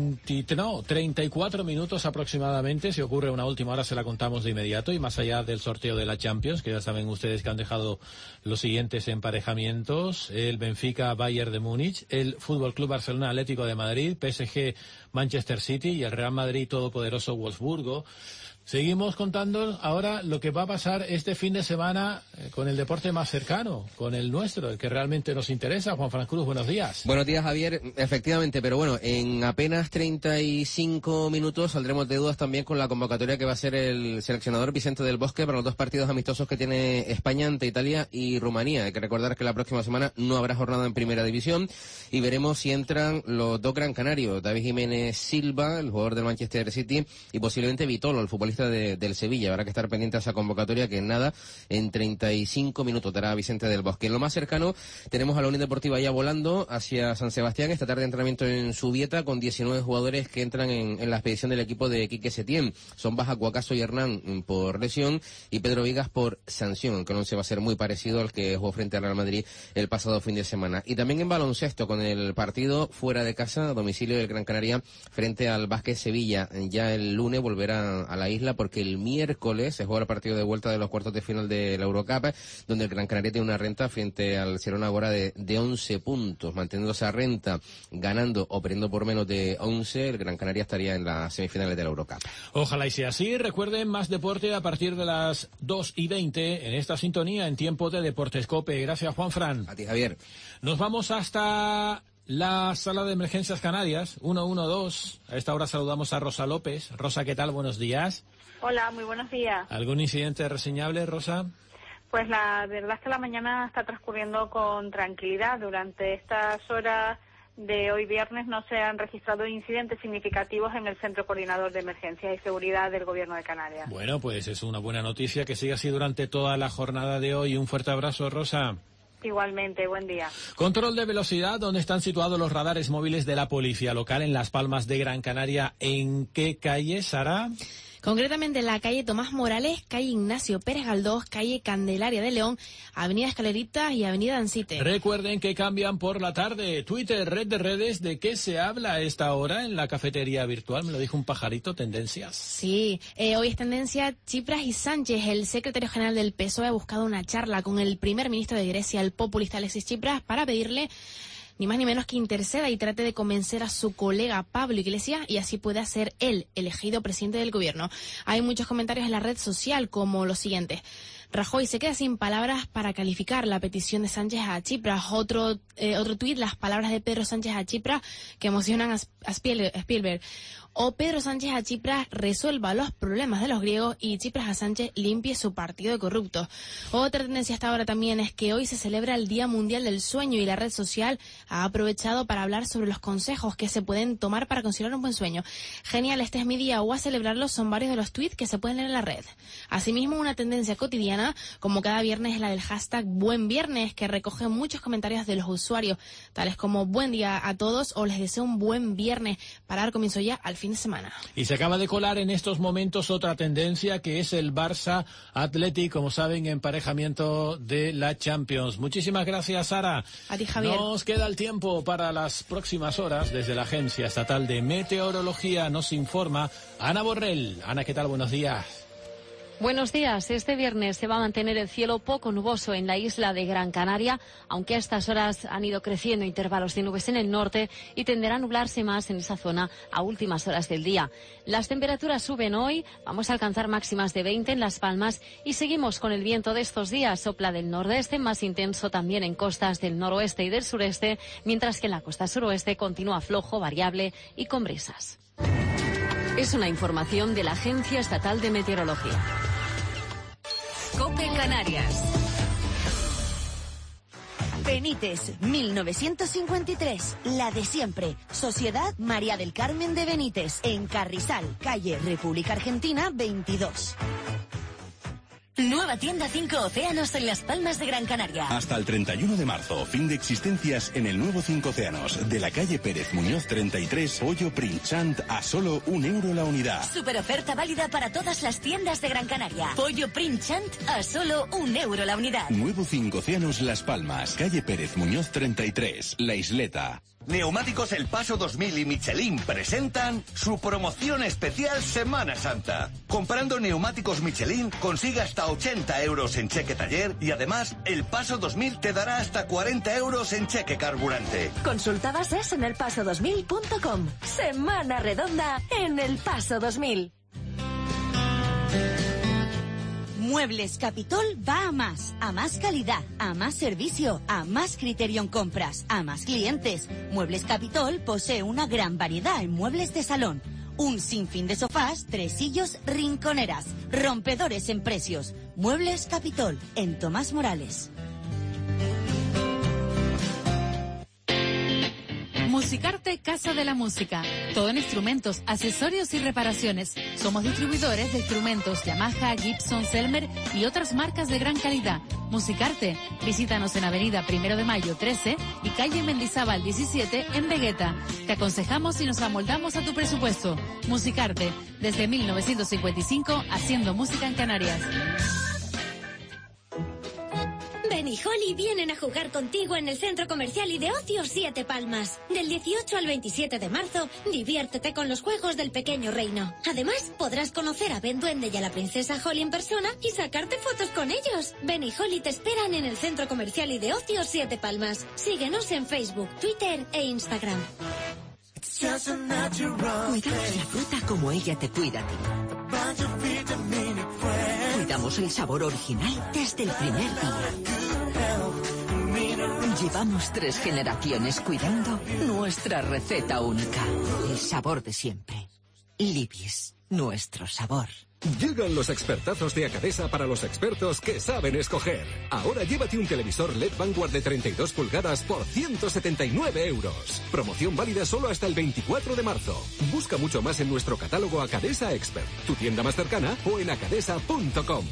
Speaker 21: 34 minutos aproximadamente. Si ocurre una última hora se la contamos de inmediato, y más allá del sorteo de la Champions, que ya saben ustedes que han dejado los siguientes emparejamientos: el Benfica Bayern de Múnich, el Fútbol Club Barcelona Atlético de Madrid, PSG Manchester City y el Real Madrid todopoderoso Wolfsburgo. Seguimos contando ahora lo que va a pasar este fin de semana con el deporte más cercano, con el nuestro. nuestro, el que realmente nos interesa. Juan Fran Cruz, buenos días.
Speaker 5: Buenos días, Javier. Efectivamente, pero bueno, en apenas 35 minutos saldremos de dudas también con la convocatoria que va a ser el seleccionador Vicente del Bosque para los 2 partidos amistosos que tiene España ante Italia y Rumanía. Hay que recordar que la próxima semana no habrá jornada en Primera División y veremos si entran los 2 gran canarios, David Jiménez Silva, el jugador del Manchester City, y posiblemente Vitolo, el futbolista del Sevilla. Habrá que estar pendiente a esa convocatoria que en nada, en 35 minutos dará Vicente del Bosque. En lo más cercano tenemos a la Unión Deportiva ya volando hacia San Sebastián. Esta tarde entrenamiento en Zubieta con 19 jugadores que entran en la expedición del equipo de Quique Setién. Son baja Cuacaso y Hernán por lesión y Pedro Vigas por sanción, aunque el once va a ser muy parecido al que jugó frente al Real Madrid el pasado fin de semana. Y también en baloncesto con el partido fuera de casa, a domicilio del Gran Canaria frente al Vázquez Sevilla. Ya el lunes volverá a la isla porque el miércoles se juega el partido de vuelta de los cuartos de final de la Eurocup, donde el Gran Canaria tiene una renta frente al Girona Agora de 11 puntos. Manteniendo esa renta, ganando o perdiendo por menos de 11, el Gran Canaria estaría en las semifinales de la Eurocup.
Speaker 21: Ojalá y sea así. Recuerden, más deporte a partir de las 2:20 en esta sintonía en Tiempo de Deportes COPE. Gracias, Juan Fran.
Speaker 5: A ti, Javier.
Speaker 21: Nos vamos hasta la sala de emergencias Canarias, 112. A esta hora saludamos a Rosa López. Rosa, ¿qué tal? Buenos días.
Speaker 6: Hola, muy buenos días.
Speaker 21: ¿Algún incidente reseñable, Rosa?
Speaker 6: Pues la verdad es que la mañana está transcurriendo con tranquilidad. Durante estas horas de hoy viernes no se han registrado incidentes significativos en el Centro Coordinador de Emergencias y Seguridad del Gobierno de Canarias.
Speaker 21: Bueno, pues es una buena noticia que siga así durante toda la jornada de hoy. Un fuerte abrazo, Rosa.
Speaker 6: Igualmente, buen día.
Speaker 21: Control de velocidad, ¿dónde están situados los radares móviles de la policía local en Las Palmas de Gran Canaria? ¿En qué calle, Sara?
Speaker 22: Concretamente en la calle Tomás Morales, calle Ignacio Pérez Galdós, calle Candelaria de León, avenida Escaleritas y avenida Ancite.
Speaker 21: Recuerden que cambian por la tarde. Twitter, red de redes, ¿de qué se habla a esta hora en la cafetería virtual? Me lo dijo un pajarito, tendencias.
Speaker 22: Sí, hoy es tendencia Tsipras y Sánchez. El secretario general del PSOE ha buscado una charla con el primer ministro de Grecia, el populista Alexis Tsipras, para pedirle ni más ni menos que interceda y trate de convencer a su colega Pablo Iglesias y así pueda ser él elegido presidente del gobierno. Hay muchos comentarios en la red social como los siguientes. Rajoy se queda sin palabras para calificar la petición de Sánchez a Tsipras. Otro tuit, las palabras de Pedro Sánchez a Tsipras que emocionan a Spielberg. O Pedro Sánchez a Tsipras resuelva los problemas de los griegos y Tsipras a Sánchez limpie su partido de corruptos. Otra tendencia hasta ahora también es que hoy se celebra el Día Mundial del Sueño y la red social ha aprovechado para hablar sobre los consejos que se pueden tomar para conciliar un buen sueño. Genial, este es mi día, o a celebrarlo son varios de los tweets que se pueden leer en la red. Asimismo, una tendencia cotidiana, como cada viernes, es la del hashtag Buen Viernes, que recoge muchos comentarios de los usuarios, tales como buen día a todos o les deseo un buen viernes para dar comienzo ya al fin de semana.
Speaker 21: Y se acaba de colar en estos momentos otra tendencia que es el Barça Athletic, como saben, emparejamiento de la Champions. Muchísimas gracias, Sara.
Speaker 22: A ti, Javier.
Speaker 21: Nos queda el tiempo para las próximas horas. Desde la Agencia Estatal de Meteorología nos informa Ana Borrell. Ana, ¿qué tal? Buenos días.
Speaker 7: Buenos días. Este viernes se va a mantener el cielo poco nuboso en la isla de Gran Canaria, aunque a estas horas han ido creciendo intervalos de nubes en el norte y tenderá a nublarse más en esa zona a últimas horas del día. Las temperaturas suben hoy, vamos a alcanzar máximas de 20 en Las Palmas y seguimos con el viento de estos días. Sopla del nordeste, más intenso también en costas del noroeste y del sureste, mientras que en la costa suroeste continúa flojo, variable y con brisas.
Speaker 3: Es una información de la Agencia Estatal de Meteorología. COPE Canarias.
Speaker 24: Benítez, 1953, la de siempre. Sociedad María del Carmen de Benítez, en Carrizal, calle República Argentina 22.
Speaker 3: Nueva tienda 5 Océanos en Las Palmas de Gran Canaria.
Speaker 25: Hasta el 31 de marzo, fin de existencias en el nuevo 5 Océanos, de la calle Pérez Muñoz 33, pollo Princhant a solo €1 la unidad.
Speaker 3: Super oferta válida para todas las tiendas de Gran Canaria. Pollo Princhant a solo €1 la unidad.
Speaker 25: Nuevo 5 Océanos Las Palmas, calle Pérez Muñoz 33, La Isleta.
Speaker 26: Neumáticos El Paso 2000 y Michelin presentan su promoción especial Semana Santa. Comprando neumáticos Michelin consigue hasta 80 euros en cheque taller y además El Paso 2000 te dará hasta 40 euros en cheque carburante.
Speaker 3: Consulta bases en elpaso2000.com. Semana redonda en El Paso 2000.
Speaker 24: Muebles Capitol va a más calidad, a más servicio, a más criterio en compras, a más clientes. Muebles Capitol posee una gran variedad en muebles de salón, un sinfín de sofás, tresillos, rinconeras, rompedores en precios. Muebles Capitol, en Tomás Morales.
Speaker 8: Musicarte Casa de la Música. Todo en instrumentos, accesorios y reparaciones. Somos distribuidores de instrumentos Yamaha, Gibson, Selmer y otras marcas de gran calidad. Musicarte. Visítanos en Avenida 1 de Mayo 13 y calle Mendizábal 17 en Vegueta. Te aconsejamos y nos amoldamos a tu presupuesto. Musicarte. Desde 1955 haciendo música en Canarias.
Speaker 9: Ben y Holly vienen a jugar contigo en el Centro Comercial y de Ocio Siete Palmas. Del 18 al 27 de marzo, diviértete con los juegos del Pequeño Reino. Además, podrás conocer a Ben Duende y a la princesa Holly en persona y sacarte fotos con ellos. Ben y Holly te esperan en el Centro Comercial y de Ocio Siete Palmas. Síguenos en Facebook, Twitter e Instagram.
Speaker 11: Cuidamos la fruta como ella te cuida a ti. Cuidamos el sabor original desde el primer día. Llevamos 3 generaciones cuidando nuestra receta única. El sabor de siempre. Libis, nuestro sabor.
Speaker 12: Llegan los expertazos de Acadesa para los expertos que saben escoger. Ahora llévate un televisor LED Vanguard de 32 pulgadas por 179 euros. Promoción válida solo hasta el 24 de marzo. Busca mucho más en nuestro catálogo Acadesa Expert, tu tienda más cercana o en acadesa.com.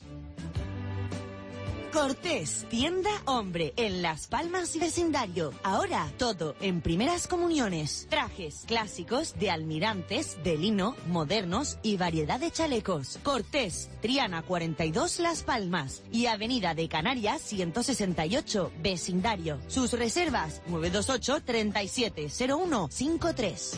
Speaker 24: Cortés, tienda hombre, en Las Palmas y vecindario. Ahora, todo en primeras comuniones. Trajes clásicos de almirantes, de lino, modernos y variedad de chalecos. Cortés, Triana 42 Las Palmas y Avenida de Canarias 168, vecindario. Sus reservas, 928 370153.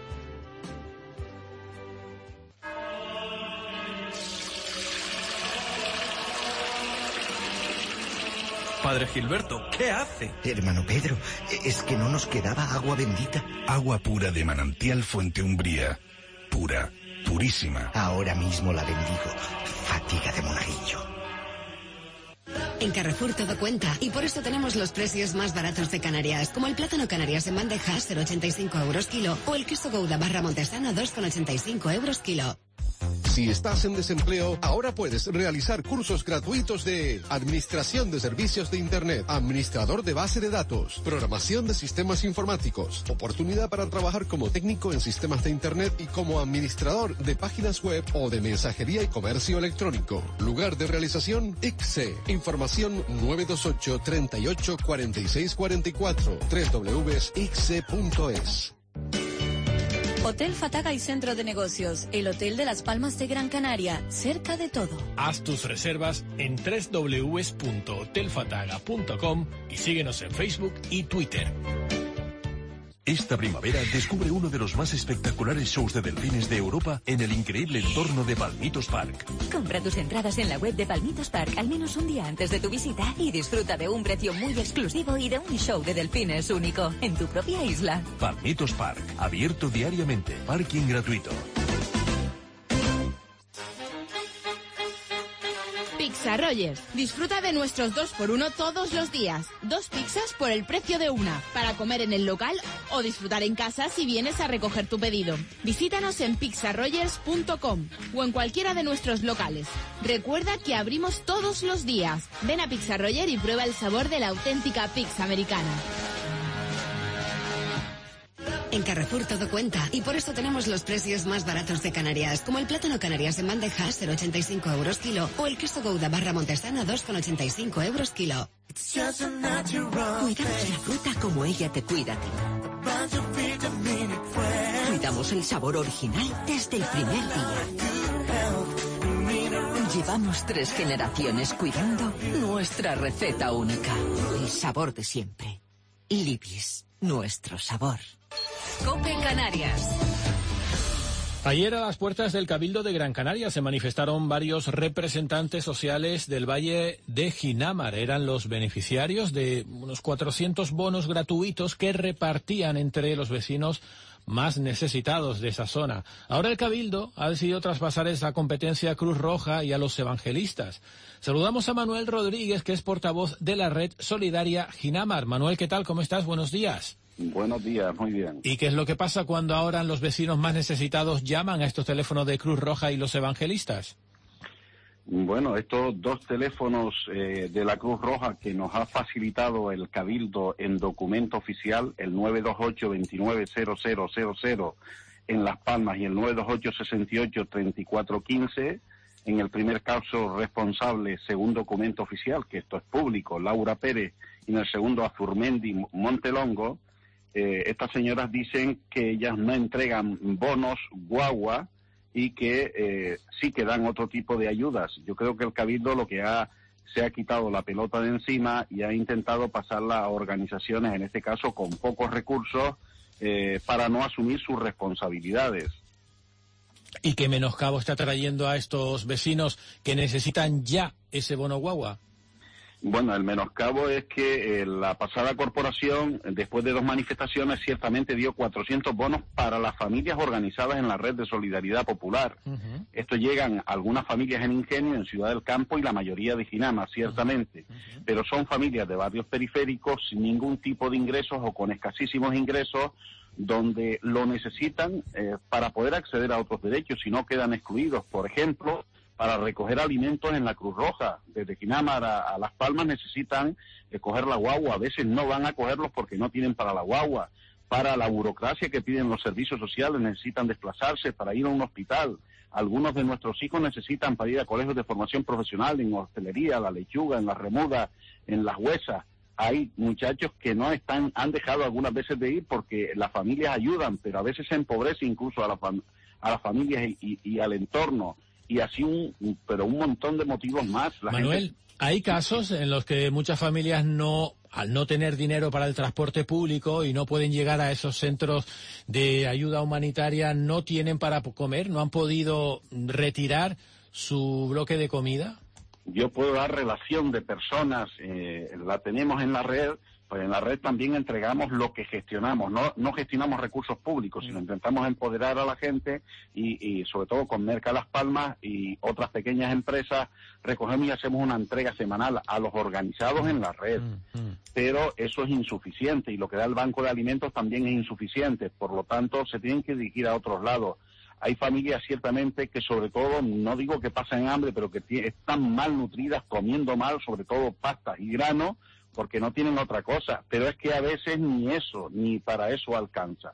Speaker 13: Padre Gilberto, ¿qué hace?
Speaker 16: Hermano Pedro, es que no nos quedaba agua bendita.
Speaker 25: Agua pura de manantial Fuente Umbría. Pura, purísima.
Speaker 16: Ahora mismo la bendigo. Fatiga de monaguillo.
Speaker 27: En Carrefour todo cuenta y por eso tenemos los precios más baratos de Canarias, como el plátano Canarias en bandeja 0,85 euros kilo o el queso Gouda barra Montesano 2,85 euros kilo.
Speaker 28: Si estás en desempleo, ahora puedes realizar cursos gratuitos de Administración de Servicios de Internet, Administrador de Base de Datos, Programación de Sistemas Informáticos, oportunidad para trabajar como técnico en sistemas de Internet y como administrador de páginas web o de mensajería y comercio electrónico. Lugar de realización, ICSE. Información 928 38 46 44, www.icse.es.
Speaker 9: Hotel Fataga y Centro de Negocios, el Hotel de Las Palmas de Gran Canaria, cerca de todo.
Speaker 21: Haz tus reservas en www.hotelfataga.com y síguenos en Facebook y Twitter.
Speaker 25: Esta primavera descubre uno de los más espectaculares shows de delfines de Europa en el increíble entorno de Palmitos Park.
Speaker 9: Compra tus entradas en la web de Palmitos Park al menos un día antes de tu visita y disfruta de un precio muy exclusivo y de un show de delfines único en tu propia isla.
Speaker 25: Palmitos Park, abierto diariamente, parking gratuito.
Speaker 22: Pizza Rogers. Disfruta de nuestros 2x1 todos los días. 2 pizzas por el precio de una, para comer en el local o disfrutar en casa si vienes a recoger tu pedido. Visítanos en pizzarogers.com o en cualquiera de nuestros locales. Recuerda que abrimos todos los días. Ven a Pizza Roger y prueba el sabor de la auténtica pizza americana.
Speaker 27: En Carrefour todo cuenta y por eso tenemos los precios más baratos de Canarias, como el plátano Canarias en bandeja 0,85 euros kilo o el queso Gouda barra Montesano 2,85 euros kilo. Cuidamos la fruta como ella te cuida a ti. Cuidamos el sabor original desde el primer día. Llevamos 3 generaciones cuidando nuestra receta única. El sabor de siempre. Libis, nuestro sabor.
Speaker 9: COPE Canarias.
Speaker 21: Ayer a las puertas del Cabildo de Gran Canaria se manifestaron varios representantes sociales del Valle de Ginamar. Eran los beneficiarios de unos 400 bonos gratuitos que repartían entre los vecinos más necesitados de esa zona. Ahora el Cabildo ha decidido traspasar esa competencia a Cruz Roja y a los evangelistas. Saludamos a Manuel Rodríguez, que es portavoz de la Red Solidaria Ginamar. Manuel, ¿qué tal? ¿Cómo estás? Buenos días.
Speaker 1: Buenos días, muy bien.
Speaker 21: ¿Y qué es lo que pasa cuando ahora los vecinos más necesitados llaman a estos teléfonos de Cruz Roja y los evangelistas?
Speaker 1: Bueno, estos dos teléfonos de la Cruz Roja que nos ha facilitado el Cabildo en documento oficial, el 928-290000 en Las Palmas y el 928-68-3415, en el primer caso responsable, según documento oficial, que esto es público, Laura Pérez, y en el segundo Azurmendi Montelongo. Estas señoras dicen que ellas no entregan bonos guagua y que sí que dan otro tipo de ayudas. Yo creo que el Cabildo se ha quitado la pelota de encima y ha intentado pasarla a organizaciones, en este caso con pocos recursos, para no asumir sus responsabilidades.
Speaker 21: ¿Y qué menoscabo está trayendo a estos vecinos que necesitan ya ese bono guagua?
Speaker 1: Bueno, el menoscabo es que la pasada corporación, después de 2 manifestaciones, ciertamente dio 400 bonos para las familias organizadas en la Red de Solidaridad Popular. Esto llegan a algunas familias en Ingenio, en Ciudad del Campo, y la mayoría de Ginama, ciertamente. Pero son familias de barrios periféricos, sin ningún tipo de ingresos o con escasísimos ingresos, donde lo necesitan para poder acceder a otros derechos, si no quedan excluidos. Por ejemplo, para recoger alimentos en la Cruz Roja, desde Ginamar a Las Palmas necesitan coger la guagua, a veces no van a cogerlos porque no tienen para la guagua. Para la burocracia que piden los servicios sociales necesitan desplazarse para ir a un hospital. Algunos de nuestros hijos necesitan para ir a colegios de formación profesional, en hostelería, La Lechuga, en La Remuda, en Las Huesas. Hay muchachos que no han dejado algunas veces de ir porque las familias ayudan, pero a veces se empobrece incluso a las familias y al entorno. Y así un montón de motivos más.
Speaker 21: Manuel, hay casos en los que muchas familias al no tener dinero para el transporte público y no pueden llegar a esos centros de ayuda humanitaria, no tienen para comer, no han podido retirar su bloque de comida.
Speaker 1: Yo puedo dar relación de personas, la tenemos en la red. Pues en la red también entregamos lo que gestionamos, no gestionamos recursos públicos, sino intentamos empoderar a la gente y sobre todo con Merca Las Palmas y otras pequeñas empresas, recogemos y hacemos una entrega semanal a los organizados en la red. Pero eso es insuficiente y lo que da el Banco de Alimentos también es insuficiente, por lo tanto se tienen que dirigir a otros lados. Hay familias ciertamente que sobre todo, no digo que pasan hambre, pero que están malnutridas, comiendo mal, sobre todo pastas y granos, porque no tienen otra cosa, pero es que a veces ni para eso alcanza.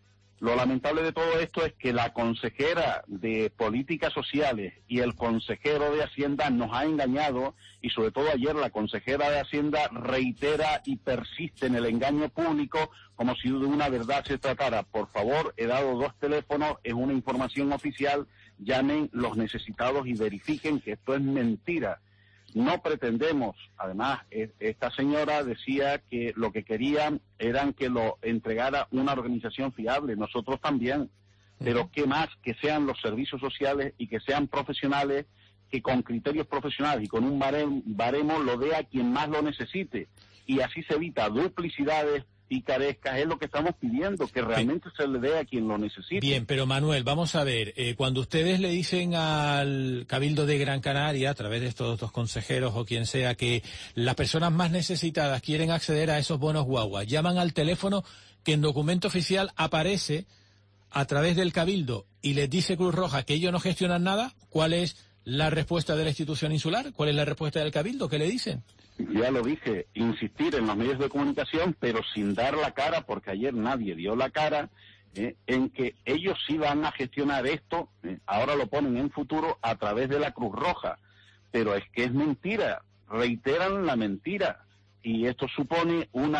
Speaker 1: Lo lamentable de todo esto es que la consejera de Políticas Sociales y el consejero de Hacienda nos ha engañado, y sobre todo ayer la consejera de Hacienda reitera y persiste en el engaño público como si de una verdad se tratara. Por favor, he dado 2 teléfonos, es una información oficial, llamen los necesitados y verifiquen que esto es mentira. No pretendemos, además, esta señora decía que lo que querían eran que lo entregara una organización fiable, nosotros también, pero qué más, que sean los servicios sociales y que sean profesionales, que con criterios profesionales y con un baremo lo dé a quien más lo necesite, y así se evita duplicidades, picarescas, es lo que estamos pidiendo, que realmente se le dé a quien lo necesite.
Speaker 21: Bien, pero Manuel, vamos a ver, cuando ustedes le dicen al Cabildo de Gran Canaria, a través de estos 2 consejeros o quien sea, que las personas más necesitadas quieren acceder a esos bonos guagua, llaman al teléfono que en documento oficial aparece a través del Cabildo y les dice Cruz Roja que ellos no gestionan nada, ¿cuál es la respuesta de la institución insular? ¿Cuál es la respuesta del Cabildo? ¿Qué le dicen?
Speaker 1: Ya lo dije, insistir en los medios de comunicación, pero sin dar la cara, porque ayer nadie dio la cara, en que ellos sí van a gestionar esto, ahora lo ponen en futuro a través de la Cruz Roja, pero es que es mentira, reiteran la mentira, y esto supone un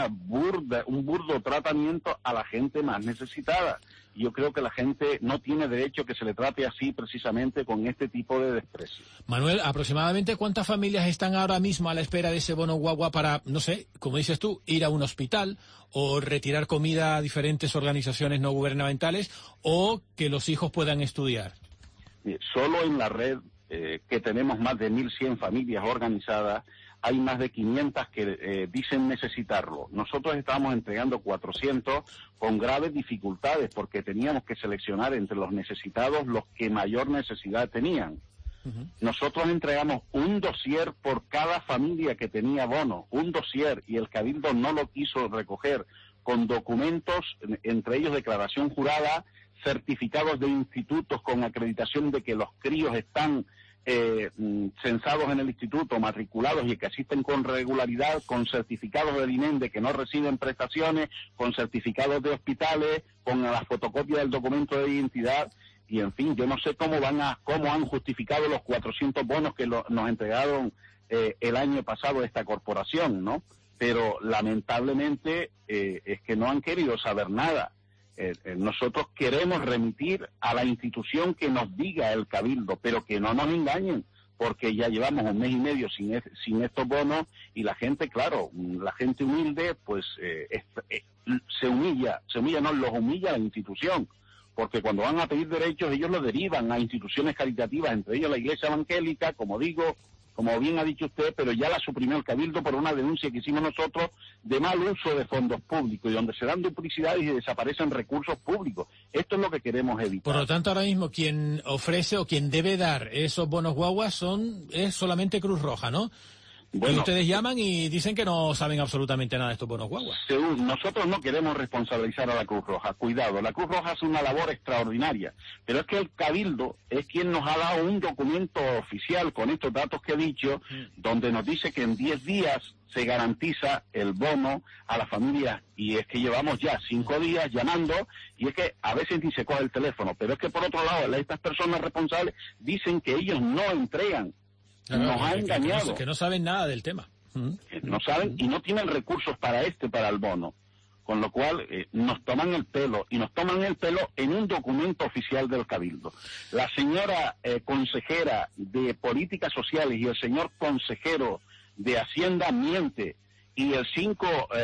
Speaker 1: burdo tratamiento a la gente más necesitada. Yo creo que la gente no tiene derecho que se le trate así, precisamente con este tipo de desprecio.
Speaker 21: Manuel, ¿aproximadamente cuántas familias están ahora mismo a la espera de ese bono guagua para, no sé, como dices tú, ir a un hospital o retirar comida a diferentes organizaciones no gubernamentales o que los hijos puedan estudiar?
Speaker 1: Solo en la red, que tenemos más de 1.100 familias organizadas, hay más de 500 que dicen necesitarlo. Nosotros estábamos entregando 400 con graves dificultades porque teníamos que seleccionar entre los necesitados los que mayor necesidad tenían. Nosotros entregamos un dossier por cada familia que tenía bono, un dossier, y el Cabildo no lo quiso recoger, con documentos, entre ellos declaración jurada, certificados de institutos con acreditación de que los críos están censados en el instituto, matriculados y que asisten con regularidad, con certificados del INEM de que no reciben prestaciones, con certificados de hospitales, con la fotocopia del documento de identidad. Y en fin, yo no sé cómo han justificado los 400 bonos que nos entregaron el año pasado esta corporación, ¿no? Pero lamentablemente es que no han querido saber nada. Nosotros queremos remitir a la institución que nos diga el Cabildo, pero que no nos engañen, porque ya llevamos un mes y medio sin estos bonos y la gente, claro, la gente humilde, pues los humilla la institución. Porque cuando van a pedir derechos, ellos los derivan a instituciones caritativas, entre ellos la Iglesia Evangélica, como bien ha dicho usted, pero ya la suprimió el Cabildo por una denuncia que hicimos nosotros de mal uso de fondos públicos y donde se dan duplicidades y desaparecen recursos públicos. Esto es lo que queremos evitar.
Speaker 21: Por lo tanto, ahora mismo quien ofrece o quien debe dar esos bonos guaguas es solamente Cruz Roja, ¿no? Bueno, y ustedes llaman y dicen que no saben absolutamente nada de estos bonos guaguas.
Speaker 1: Nosotros no queremos responsabilizar a la Cruz Roja. Cuidado, la Cruz Roja hace una labor extraordinaria, pero es que el Cabildo es quien nos ha dado un documento oficial con estos datos que he dicho, donde nos dice que en 10 días se garantiza el bono a las familias, y es que llevamos ya 5 días llamando, y es que a veces ni se coge el teléfono, pero es que por otro lado, estas personas responsables dicen que ellos no entregan. Nos ha engañado.
Speaker 21: Que no saben nada del tema.
Speaker 1: No saben y no tienen recursos para el bono. Con lo cual nos toman el pelo, y nos toman el pelo en un documento oficial del Cabildo. La señora consejera de Políticas Sociales y el señor consejero de Hacienda miente. Y el 5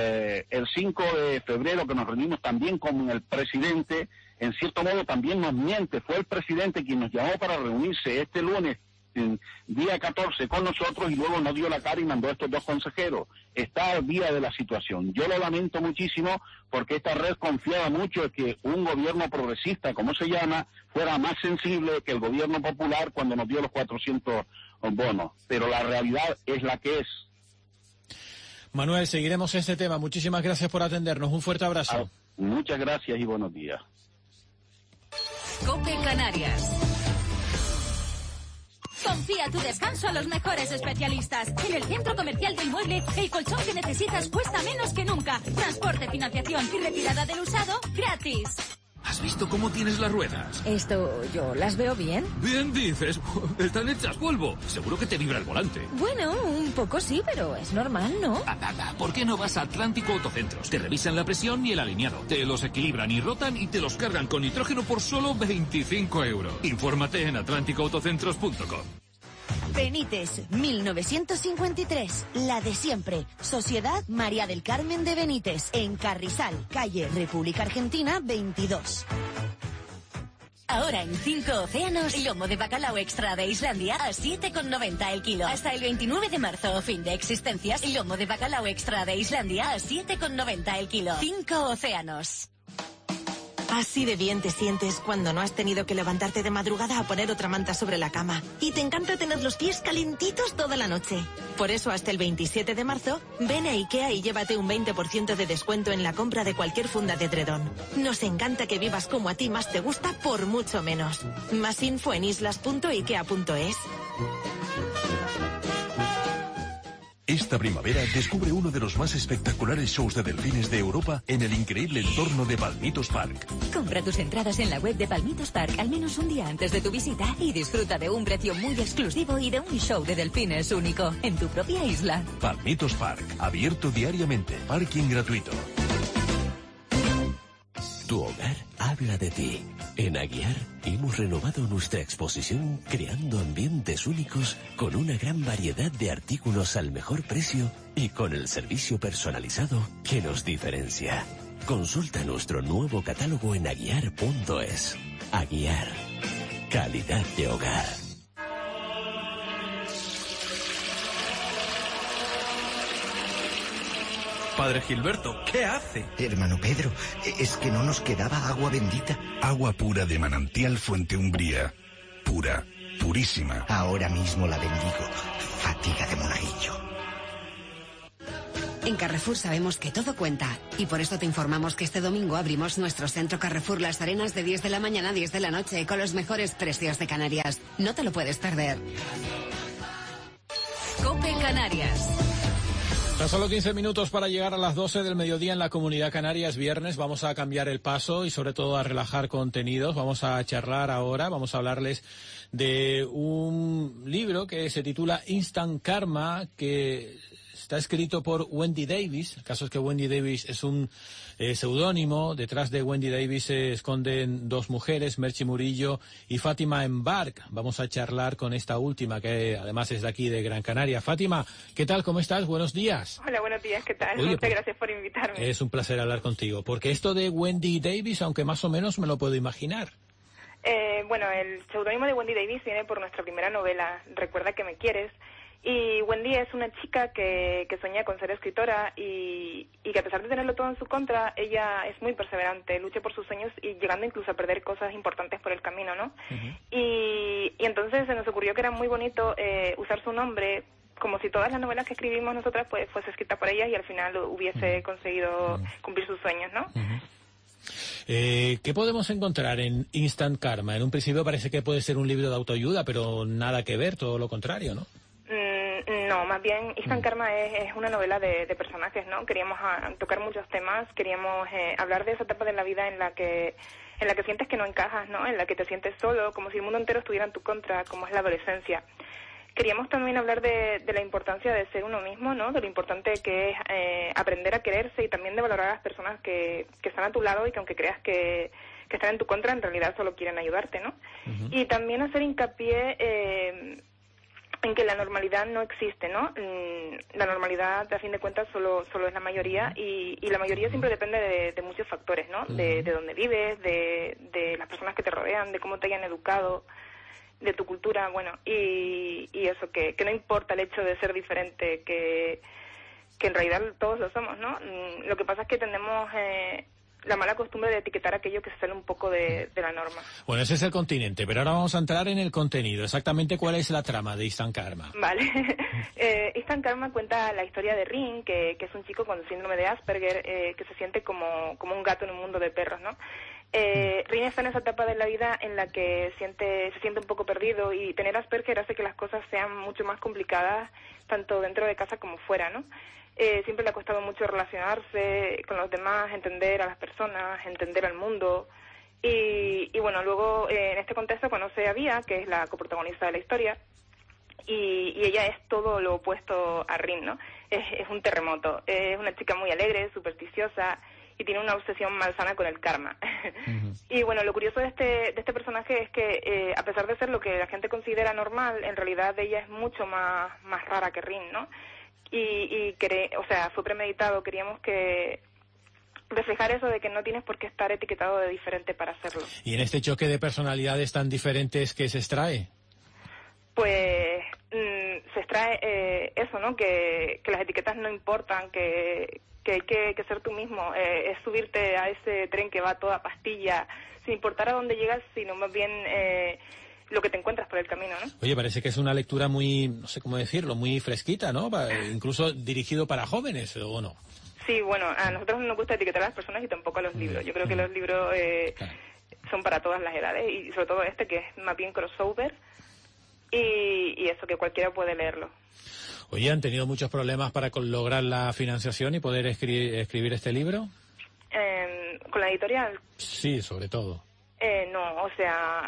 Speaker 1: de febrero, que nos reunimos también con el presidente, en cierto modo también nos miente. Fue el presidente quien nos llamó para reunirse este lunes, día 14, con nosotros, y luego nos dio la cara y mandó a estos 2 consejeros. Está al día de la situación. Yo lo lamento muchísimo, porque esta red confiaba mucho en que un gobierno progresista, como se llama, fuera más sensible que el gobierno popular cuando nos dio los 400 bonos. Pero la realidad es la que es.
Speaker 21: Manuel, seguiremos este tema. Muchísimas gracias por atendernos. Un fuerte abrazo.
Speaker 1: Muchas gracias y buenos días.
Speaker 3: COPE Canarias.
Speaker 2: Confía tu descanso a los mejores especialistas. En el Centro Comercial del Mueble, el colchón que necesitas cuesta menos que nunca. Transporte, financiación y retirada del usado gratis.
Speaker 12: ¿Has visto cómo tienes las ruedas?
Speaker 2: Esto, ¿yo las veo bien?
Speaker 12: Bien dices, están hechas polvo. Seguro que te vibra el volante.
Speaker 2: Bueno, un poco sí, pero es normal, ¿no?
Speaker 12: ¿Por qué no vas a Atlántico Autocentros? Te revisan la presión y el alineado. Te los equilibran y rotan y te los cargan con nitrógeno por solo 25 €. Infórmate en atlánticoautocentros.com.
Speaker 24: Benítez, 1953, la de siempre. Sociedad María del Carmen de Benítez, en Carrizal, calle República Argentina 22.
Speaker 3: Ahora en 5 Océanos, lomo de bacalao extra de Islandia a 7,90 el kilo. Hasta el 29 de marzo, fin de existencias, lomo de bacalao extra de Islandia a 7,90 el kilo. 5 Océanos.
Speaker 24: Así de bien te sientes cuando no has tenido que levantarte de madrugada a poner otra manta sobre la cama. Y te encanta tener los pies calentitos toda la noche. Por eso hasta el 27 de marzo, ven a IKEA y llévate un 20% de descuento en la compra de cualquier funda de edredón. Nos encanta que vivas como a ti más te gusta por mucho menos. Más info en islas.ikea.es.
Speaker 25: Esta primavera descubre uno de los más espectaculares shows de delfines de Europa en el increíble entorno de Palmitos Park.
Speaker 3: Compra tus entradas en la web de Palmitos Park al menos un día antes de tu visita y disfruta de un precio muy exclusivo y de un show de delfines único en tu propia isla.
Speaker 25: Palmitos Park, abierto diariamente, parking gratuito.
Speaker 10: Tu hogar habla de ti. En Aguiar hemos renovado nuestra exposición creando ambientes únicos con una gran variedad de artículos al mejor precio y con el servicio personalizado que nos diferencia. Consulta nuestro nuevo catálogo en aguiar.es. Aguiar. Calidad de hogar.
Speaker 13: Padre Gilberto, ¿qué hace?
Speaker 16: Hermano Pedro, es que no nos quedaba agua bendita.
Speaker 25: Agua pura de manantial Fuente Umbría. Pura, purísima.
Speaker 16: Ahora mismo la bendigo. Fatiga de monaguillo.
Speaker 27: En Carrefour sabemos que todo cuenta y por eso te informamos que este domingo abrimos nuestro centro Carrefour Las Arenas de 10 de la mañana a 10 de la noche con los mejores precios de Canarias. No te lo puedes perder.
Speaker 3: COPE Canarias.
Speaker 21: Tan solo 15 minutos para llegar a las 12 del mediodía en la Comunidad Canaria. Es viernes, vamos a cambiar el paso y sobre todo a relajar contenidos. Vamos a charlar ahora, vamos a hablarles de un libro que se titula Instant Karma, que está escrito por Wendy Davis. El caso es que Wendy Davis es un seudónimo. Detrás de Wendy Davis se esconden dos mujeres, Merchi Murillo y Fátima Embark. Vamos a charlar con esta última, que además es de aquí, de Gran Canaria. Fátima, ¿qué tal? ¿Cómo estás? Buenos días.
Speaker 4: Hola, buenos días, ¿qué tal?
Speaker 21: Oye,
Speaker 4: Muchas gracias por invitarme.
Speaker 21: Es un placer hablar contigo, porque esto de Wendy Davis, aunque más o menos me lo puedo imaginar.
Speaker 4: Bueno, el seudónimo de Wendy Davis viene por nuestra primera novela, Recuerda que me quieres. Y Wendy es una chica que sueña con ser escritora y que a pesar de tenerlo todo en su contra, ella es muy perseverante, lucha por sus sueños y llegando incluso a perder cosas importantes por el camino, ¿no? Y entonces se nos ocurrió que era muy bonito usar su nombre, como si todas las novelas que escribimos nosotras pues fuese escrita por ellas y al final hubiese conseguido cumplir sus sueños, ¿no?
Speaker 21: ¿Qué podemos encontrar en Instant Karma? En un principio parece que puede ser un libro de autoayuda, pero nada que ver, todo lo contrario, ¿no?
Speaker 4: No, más bien Instant Karma es una novela de personajes, ¿no? Queríamos tocar muchos temas, queríamos hablar de esa etapa de la vida en la que sientes que no encajas, ¿no? En la que te sientes solo, como si el mundo entero estuviera en tu contra, como es la adolescencia. Queríamos también hablar de la importancia de ser uno mismo, ¿no? De lo importante que es aprender a quererse y también de valorar a las personas que están a tu lado y que aunque creas que están en tu contra, en realidad solo quieren ayudarte, ¿no? Y también hacer hincapié en que la normalidad no existe, ¿no? La normalidad, a fin de cuentas, solo es la mayoría y la mayoría siempre depende de muchos factores, ¿no? De dónde vives, de las personas que te rodean, de cómo te hayan educado, de tu cultura, bueno, y eso, que no importa el hecho de ser diferente, que en realidad todos lo somos, ¿no? Lo que pasa es que tenemos la mala costumbre de etiquetar aquello que se sale un poco de la norma.
Speaker 21: Bueno, ese es el continente, pero ahora vamos a entrar en el contenido. Exactamente, ¿cuál es la trama de Instant Karma?
Speaker 4: Vale. Instant Karma cuenta la historia de Rin, que es un chico con síndrome de Asperger, que se siente como un gato en un mundo de perros, ¿no? Rin está en esa etapa de la vida en la que se siente un poco perdido y tener Asperger hace que las cosas sean mucho más complicadas, tanto dentro de casa como fuera, ¿no? Siempre le ha costado mucho relacionarse con los demás, entender a las personas, entender al mundo. Y bueno, luego en este contexto conoce a Vía, que es la coprotagonista de la historia, y ella es todo lo opuesto a Rin, ¿no? Es un terremoto, es una chica muy alegre, supersticiosa y tiene una obsesión malsana con el karma. Y bueno, lo curioso de este personaje es que a pesar de ser lo que la gente considera normal, en realidad ella es mucho más rara que Rin, ¿no? O sea, fue premeditado, queríamos que reflejar eso de que no tienes por qué estar etiquetado de diferente para hacerlo.
Speaker 21: ¿Y en este choque de personalidades tan diferentes qué se extrae?
Speaker 4: Pues se extrae eso, ¿no? Que las etiquetas no importan, que hay que ser tú mismo, es subirte a ese tren que va a toda pastilla, sin importar a dónde llegas, sino más bien lo que te encuentras por el camino, ¿no?
Speaker 21: Oye, parece que es una lectura muy, no sé cómo decirlo, muy fresquita, ¿no? Incluso dirigido para jóvenes, ¿o no?
Speaker 4: Sí, bueno, a nosotros no nos gusta etiquetar a las personas y tampoco a los libros. Yo creo que los libros son para todas las edades y sobre todo este que es más bien crossover y eso, que cualquiera puede leerlo.
Speaker 21: Oye, ¿han tenido muchos problemas para lograr la financiación y poder escribir este libro?
Speaker 4: ¿Con la editorial?
Speaker 21: Sí, sobre todo.
Speaker 4: No, o sea,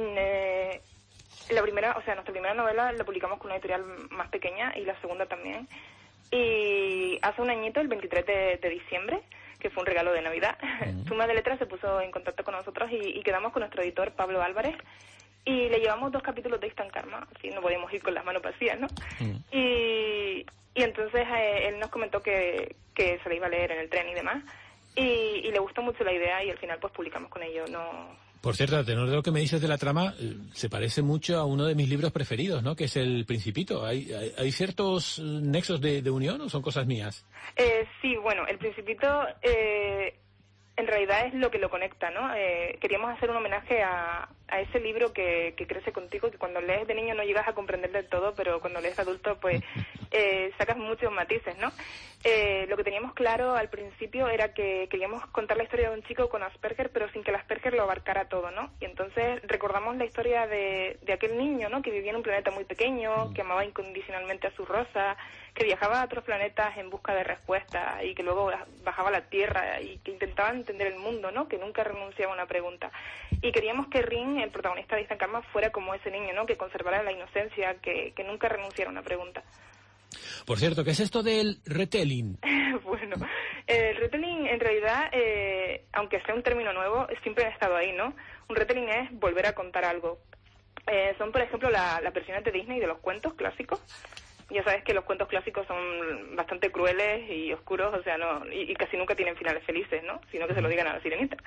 Speaker 4: nuestra primera novela la publicamos con una editorial más pequeña y la segunda también. Y hace un añito, el 23 de diciembre, que fue un regalo de Navidad, Suma de Letras se puso en contacto con nosotros y quedamos con nuestro editor Pablo Álvarez y le llevamos 2 capítulos de Instant Karma, así no podíamos ir con las manos vacías, ¿no? Y entonces él nos comentó que se la iba a leer en el tren y demás y le gustó mucho la idea y al final pues publicamos con ello, no
Speaker 21: Por cierto, a tenor de lo que me dices de la trama, se parece mucho a uno de mis libros preferidos, ¿no? Que es El Principito. ¿Hay ciertos nexos de unión o son cosas mías?
Speaker 4: Sí, bueno, El Principito en realidad es lo que lo conecta, ¿no? Queríamos hacer un homenaje a ese libro que crece contigo, que cuando lees de niño no llegas a comprender del todo, pero cuando lees de adulto, pues sacas muchos matices, ¿no? Lo que teníamos claro al principio era que queríamos contar la historia de un chico con Asperger, pero sin que el Asperger lo abarcara todo, ¿no? Y entonces recordamos la historia de aquel niño, ¿no? Que vivía en un planeta muy pequeño, que amaba incondicionalmente a su Rosa, que viajaba a otros planetas en busca de respuestas y que luego bajaba a la Tierra y que intentaba entender el mundo, ¿no? Que nunca renunciaba a una pregunta. Y queríamos que Rin, el protagonista de Instant Karma, fuera como ese niño, ¿no? Que conservara la inocencia, que nunca renunciara a una pregunta.
Speaker 21: Por cierto, ¿qué es esto del retelling?
Speaker 4: Bueno, el retelling en realidad, aunque sea un término nuevo, siempre ha estado ahí, ¿no? Un retelling es volver a contar algo. Son, por ejemplo, las versiones de Disney de los cuentos clásicos. Ya sabes que los cuentos clásicos son bastante crueles y oscuros, o sea, no y casi nunca tienen finales felices, ¿no? Sino que se lo digan a la sirenita.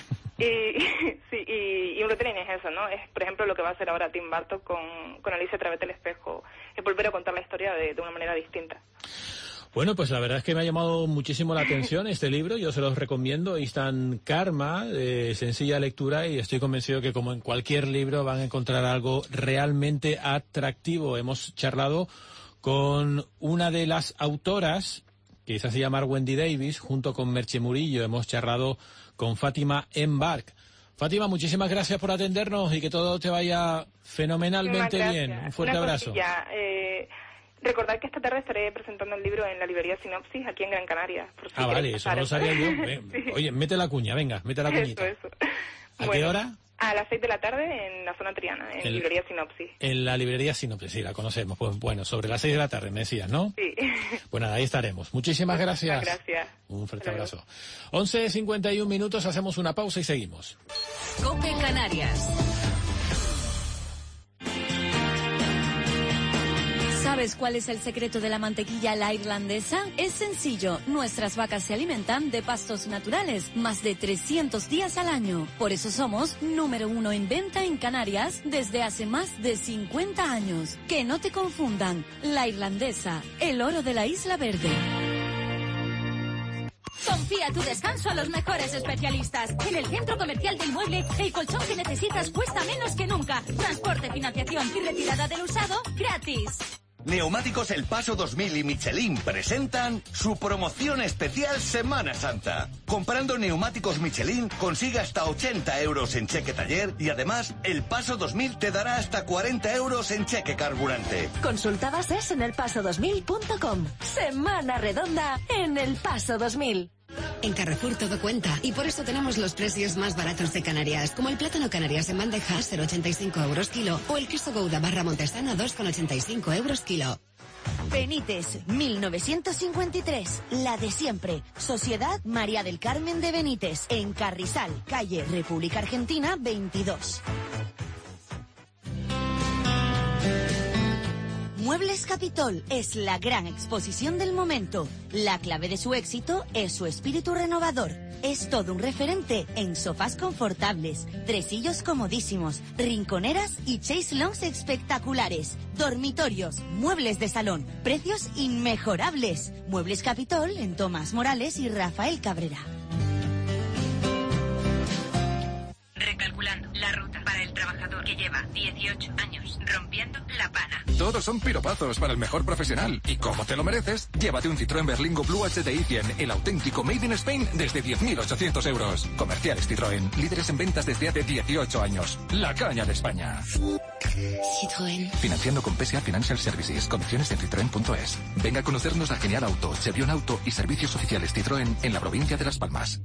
Speaker 4: Y un retelling es eso, ¿no? Es, por ejemplo, lo que va a hacer ahora Tim Burton con Alicia a través del espejo. Es volver a contar la historia de una manera distinta.
Speaker 21: Bueno, pues la verdad es que me ha llamado muchísimo la atención este libro. Yo se los recomiendo. Instant Karma, de sencilla lectura, y estoy convencido que, como en cualquier libro, van a encontrar algo realmente atractivo. Hemos charlado con una de las autoras, que se hace llamar Wendy Davis, junto con Merche Murillo. Hemos charlado con Fátima Embark. Fátima, muchísimas gracias por atendernos y que todo te vaya fenomenalmente bien. Un fuerte abrazo.
Speaker 4: Recordad que esta tarde estaré presentando el libro en la librería Sinopsis, aquí en Gran Canaria. Por si
Speaker 21: vale, eso no lo sabía yo.
Speaker 4: Sí.
Speaker 21: Oye, mete la cuña, venga, mete la cuñita.
Speaker 4: Eso.
Speaker 21: ¿A qué hora?
Speaker 4: A las 6 de la tarde en la zona Triana, en librería Sinopsis.
Speaker 21: En la librería Sinopsis, sí, la conocemos. Pues bueno, sobre las 6 de la tarde me decías, ¿no?
Speaker 4: Sí.
Speaker 21: Pues nada, ahí estaremos. Muchísimas gracias.
Speaker 4: Gracias.
Speaker 21: Un fuerte abrazo. 11:51 minutos, hacemos una pausa y seguimos.
Speaker 3: COPE Canarias. ¿Sabes cuál es el secreto de la mantequilla a la irlandesa? Es sencillo. Nuestras vacas se alimentan de pastos naturales más de 300 días al año. Por eso somos número 1 en venta en Canarias desde hace más de 50 años. Que no te confundan. La irlandesa, el oro de la Isla Verde.
Speaker 2: Confía tu descanso a los mejores especialistas. En el Centro Comercial del Mueble, el colchón que necesitas cuesta menos que nunca. Transporte, financiación y retirada del usado gratis.
Speaker 26: Neumáticos El Paso 2000 y Michelin presentan su promoción especial Semana Santa. Comprando neumáticos Michelin consigue hasta 80 euros en cheque taller y además El Paso 2000 te dará hasta 40 euros en cheque carburante.
Speaker 3: Consulta bases en elpaso2000.com. Semana redonda en El Paso 2000.
Speaker 27: En Carrefour todo cuenta y por eso tenemos los precios más baratos de Canarias, como el plátano Canarias en bandeja 0,85 euros kilo o el queso Gouda barra Montesano 2,85 euros kilo.
Speaker 24: Benítez, 1953, la de siempre. Sociedad María del Carmen de Benítez, en Carrizal, calle República Argentina 22. Muebles Capitol es la gran exposición del momento. La clave de su éxito es su espíritu renovador. Es todo un referente en sofás confortables, tresillos comodísimos, rinconeras y chaise lounge espectaculares, dormitorios, muebles de salón, precios inmejorables. Muebles Capitol en Tomás Morales y Rafael Cabrera.
Speaker 5: Recalculando la ruta para el trabajador que lleva 18 años rompiendo la pana.
Speaker 14: Todos son piropazos para el mejor profesional. Y como te lo mereces, llévate un Citroën Berlingo Blue HDI 100, el auténtico Made in Spain, desde 10.800 euros. Comerciales Citroën, líderes en ventas desde hace 18 años. La caña de España.
Speaker 27: Citroën.
Speaker 14: Financiando con PSA Financial Services. Condiciones en citroen.es. Venga a conocernos a Genial Auto, Chevión Auto y servicios oficiales Citroën en la provincia de Las Palmas.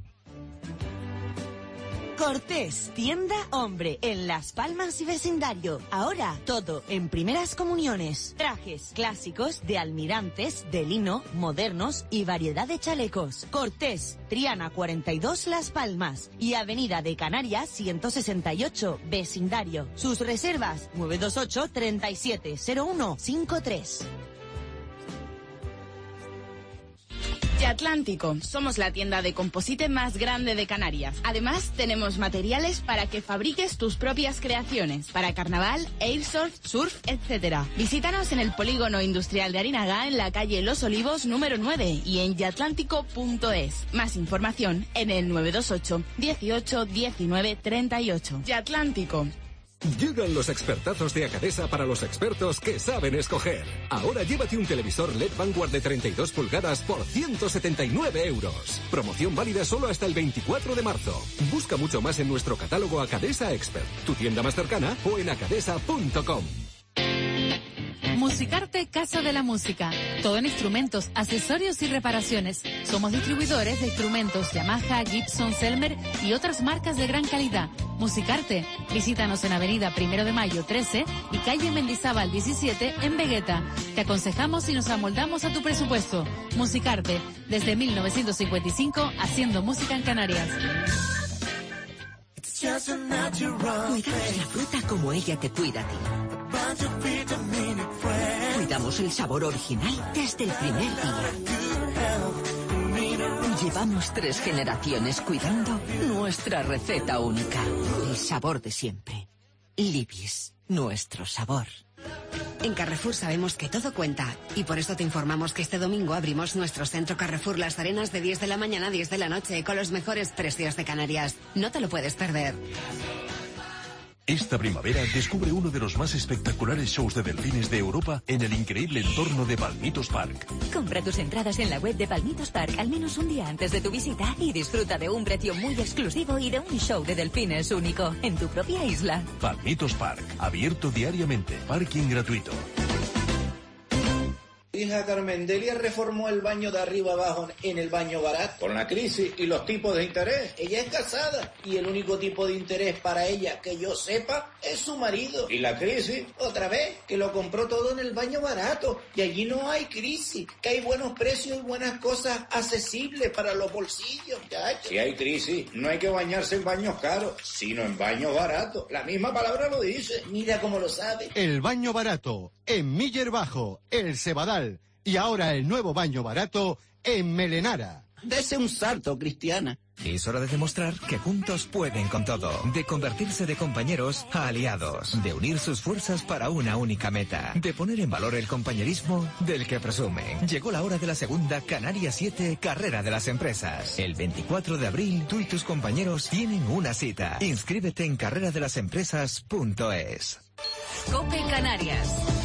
Speaker 24: Cortés, tienda hombre, en Las Palmas y vecindario. Ahora, todo en primeras comuniones. Trajes clásicos de almirantes, de lino, modernos y variedad de chalecos. Cortés, Triana 42 Las Palmas y Avenida de Canarias 168, vecindario. Sus reservas, 928 370153.
Speaker 2: Ya
Speaker 6: Yatlántico. Somos la tienda de composite más grande de Canarias. Además, tenemos materiales para que fabriques tus propias creaciones. Para carnaval, airsoft, surf, etc. Visítanos en el Polígono Industrial de Arinagá, en la calle Los Olivos, número 9, y en yatlántico.es. Más información en el 928 18 19 38. Yatlántico.
Speaker 12: Llegan los expertazos de Acadesa para los expertos que saben escoger. Ahora llévate un televisor LED Vanguard de 32 pulgadas por 179 euros. Promoción válida solo hasta el 24 de marzo. Busca mucho más en nuestro catálogo Acadesa Expert, tu tienda más cercana, o en acadesa.com.
Speaker 8: Musicarte Casa de la Música. Todo en instrumentos, accesorios y reparaciones. Somos distribuidores de instrumentos Yamaha, Gibson, Selmer y otras marcas de gran calidad. Musicarte. Visítanos en Avenida 1 de Mayo 13 y calle Mendizábal 17 en Vegueta. Te aconsejamos y nos amoldamos a tu presupuesto. Musicarte. Desde 1955 haciendo música en Canarias.
Speaker 11: Cuidamos la fruta como ella te cuida a ti. Cuidamos el sabor original desde el primer día. Llevamos 3 generaciones cuidando nuestra receta única. El sabor de siempre. Libis, nuestro sabor.
Speaker 27: En Carrefour sabemos que todo cuenta y por eso te informamos que este domingo abrimos nuestro centro Carrefour Las Arenas de 10 de la mañana a 10 de la noche con los mejores precios de Canarias. No te lo puedes perder.
Speaker 7: Esta primavera descubre uno de los más espectaculares shows de delfines de Europa en el increíble entorno de Palmitos Park.
Speaker 3: Compra tus entradas en la web de Palmitos Park al menos un día antes de tu visita y disfruta de un precio muy exclusivo y de un show de delfines único en tu propia isla.
Speaker 7: Palmitos Park, abierto diariamente, parking gratuito.
Speaker 15: Hija Carmen Delia reformó el baño de arriba abajo en el baño barato. Con la crisis y los tipos de interés. Ella es casada y el único tipo de interés para ella que yo sepa es su marido. Y la crisis, otra vez, que lo compró todo en el baño barato. Y allí no hay crisis, que hay buenos precios y buenas cosas accesibles para los bolsillos. Chacho. Si hay crisis, no hay que bañarse en baños caros, sino en baños baratos. La misma palabra lo dice. Mira cómo lo sabe.
Speaker 17: El baño barato en Miller Bajo, El Cebadal. Y ahora el nuevo baño barato en Melenara.
Speaker 15: Dese un salto, Cristiana.
Speaker 18: Es hora de demostrar que juntos pueden con todo, de convertirse de compañeros a aliados, de unir sus fuerzas para una única meta, de poner en valor el compañerismo del que presumen. Llegó la hora de la segunda Canarias 7 Carrera de las Empresas. El 24 de abril, tú y tus compañeros tienen una cita. Inscríbete en carreradelasempresas.es.
Speaker 3: COPE Canarias.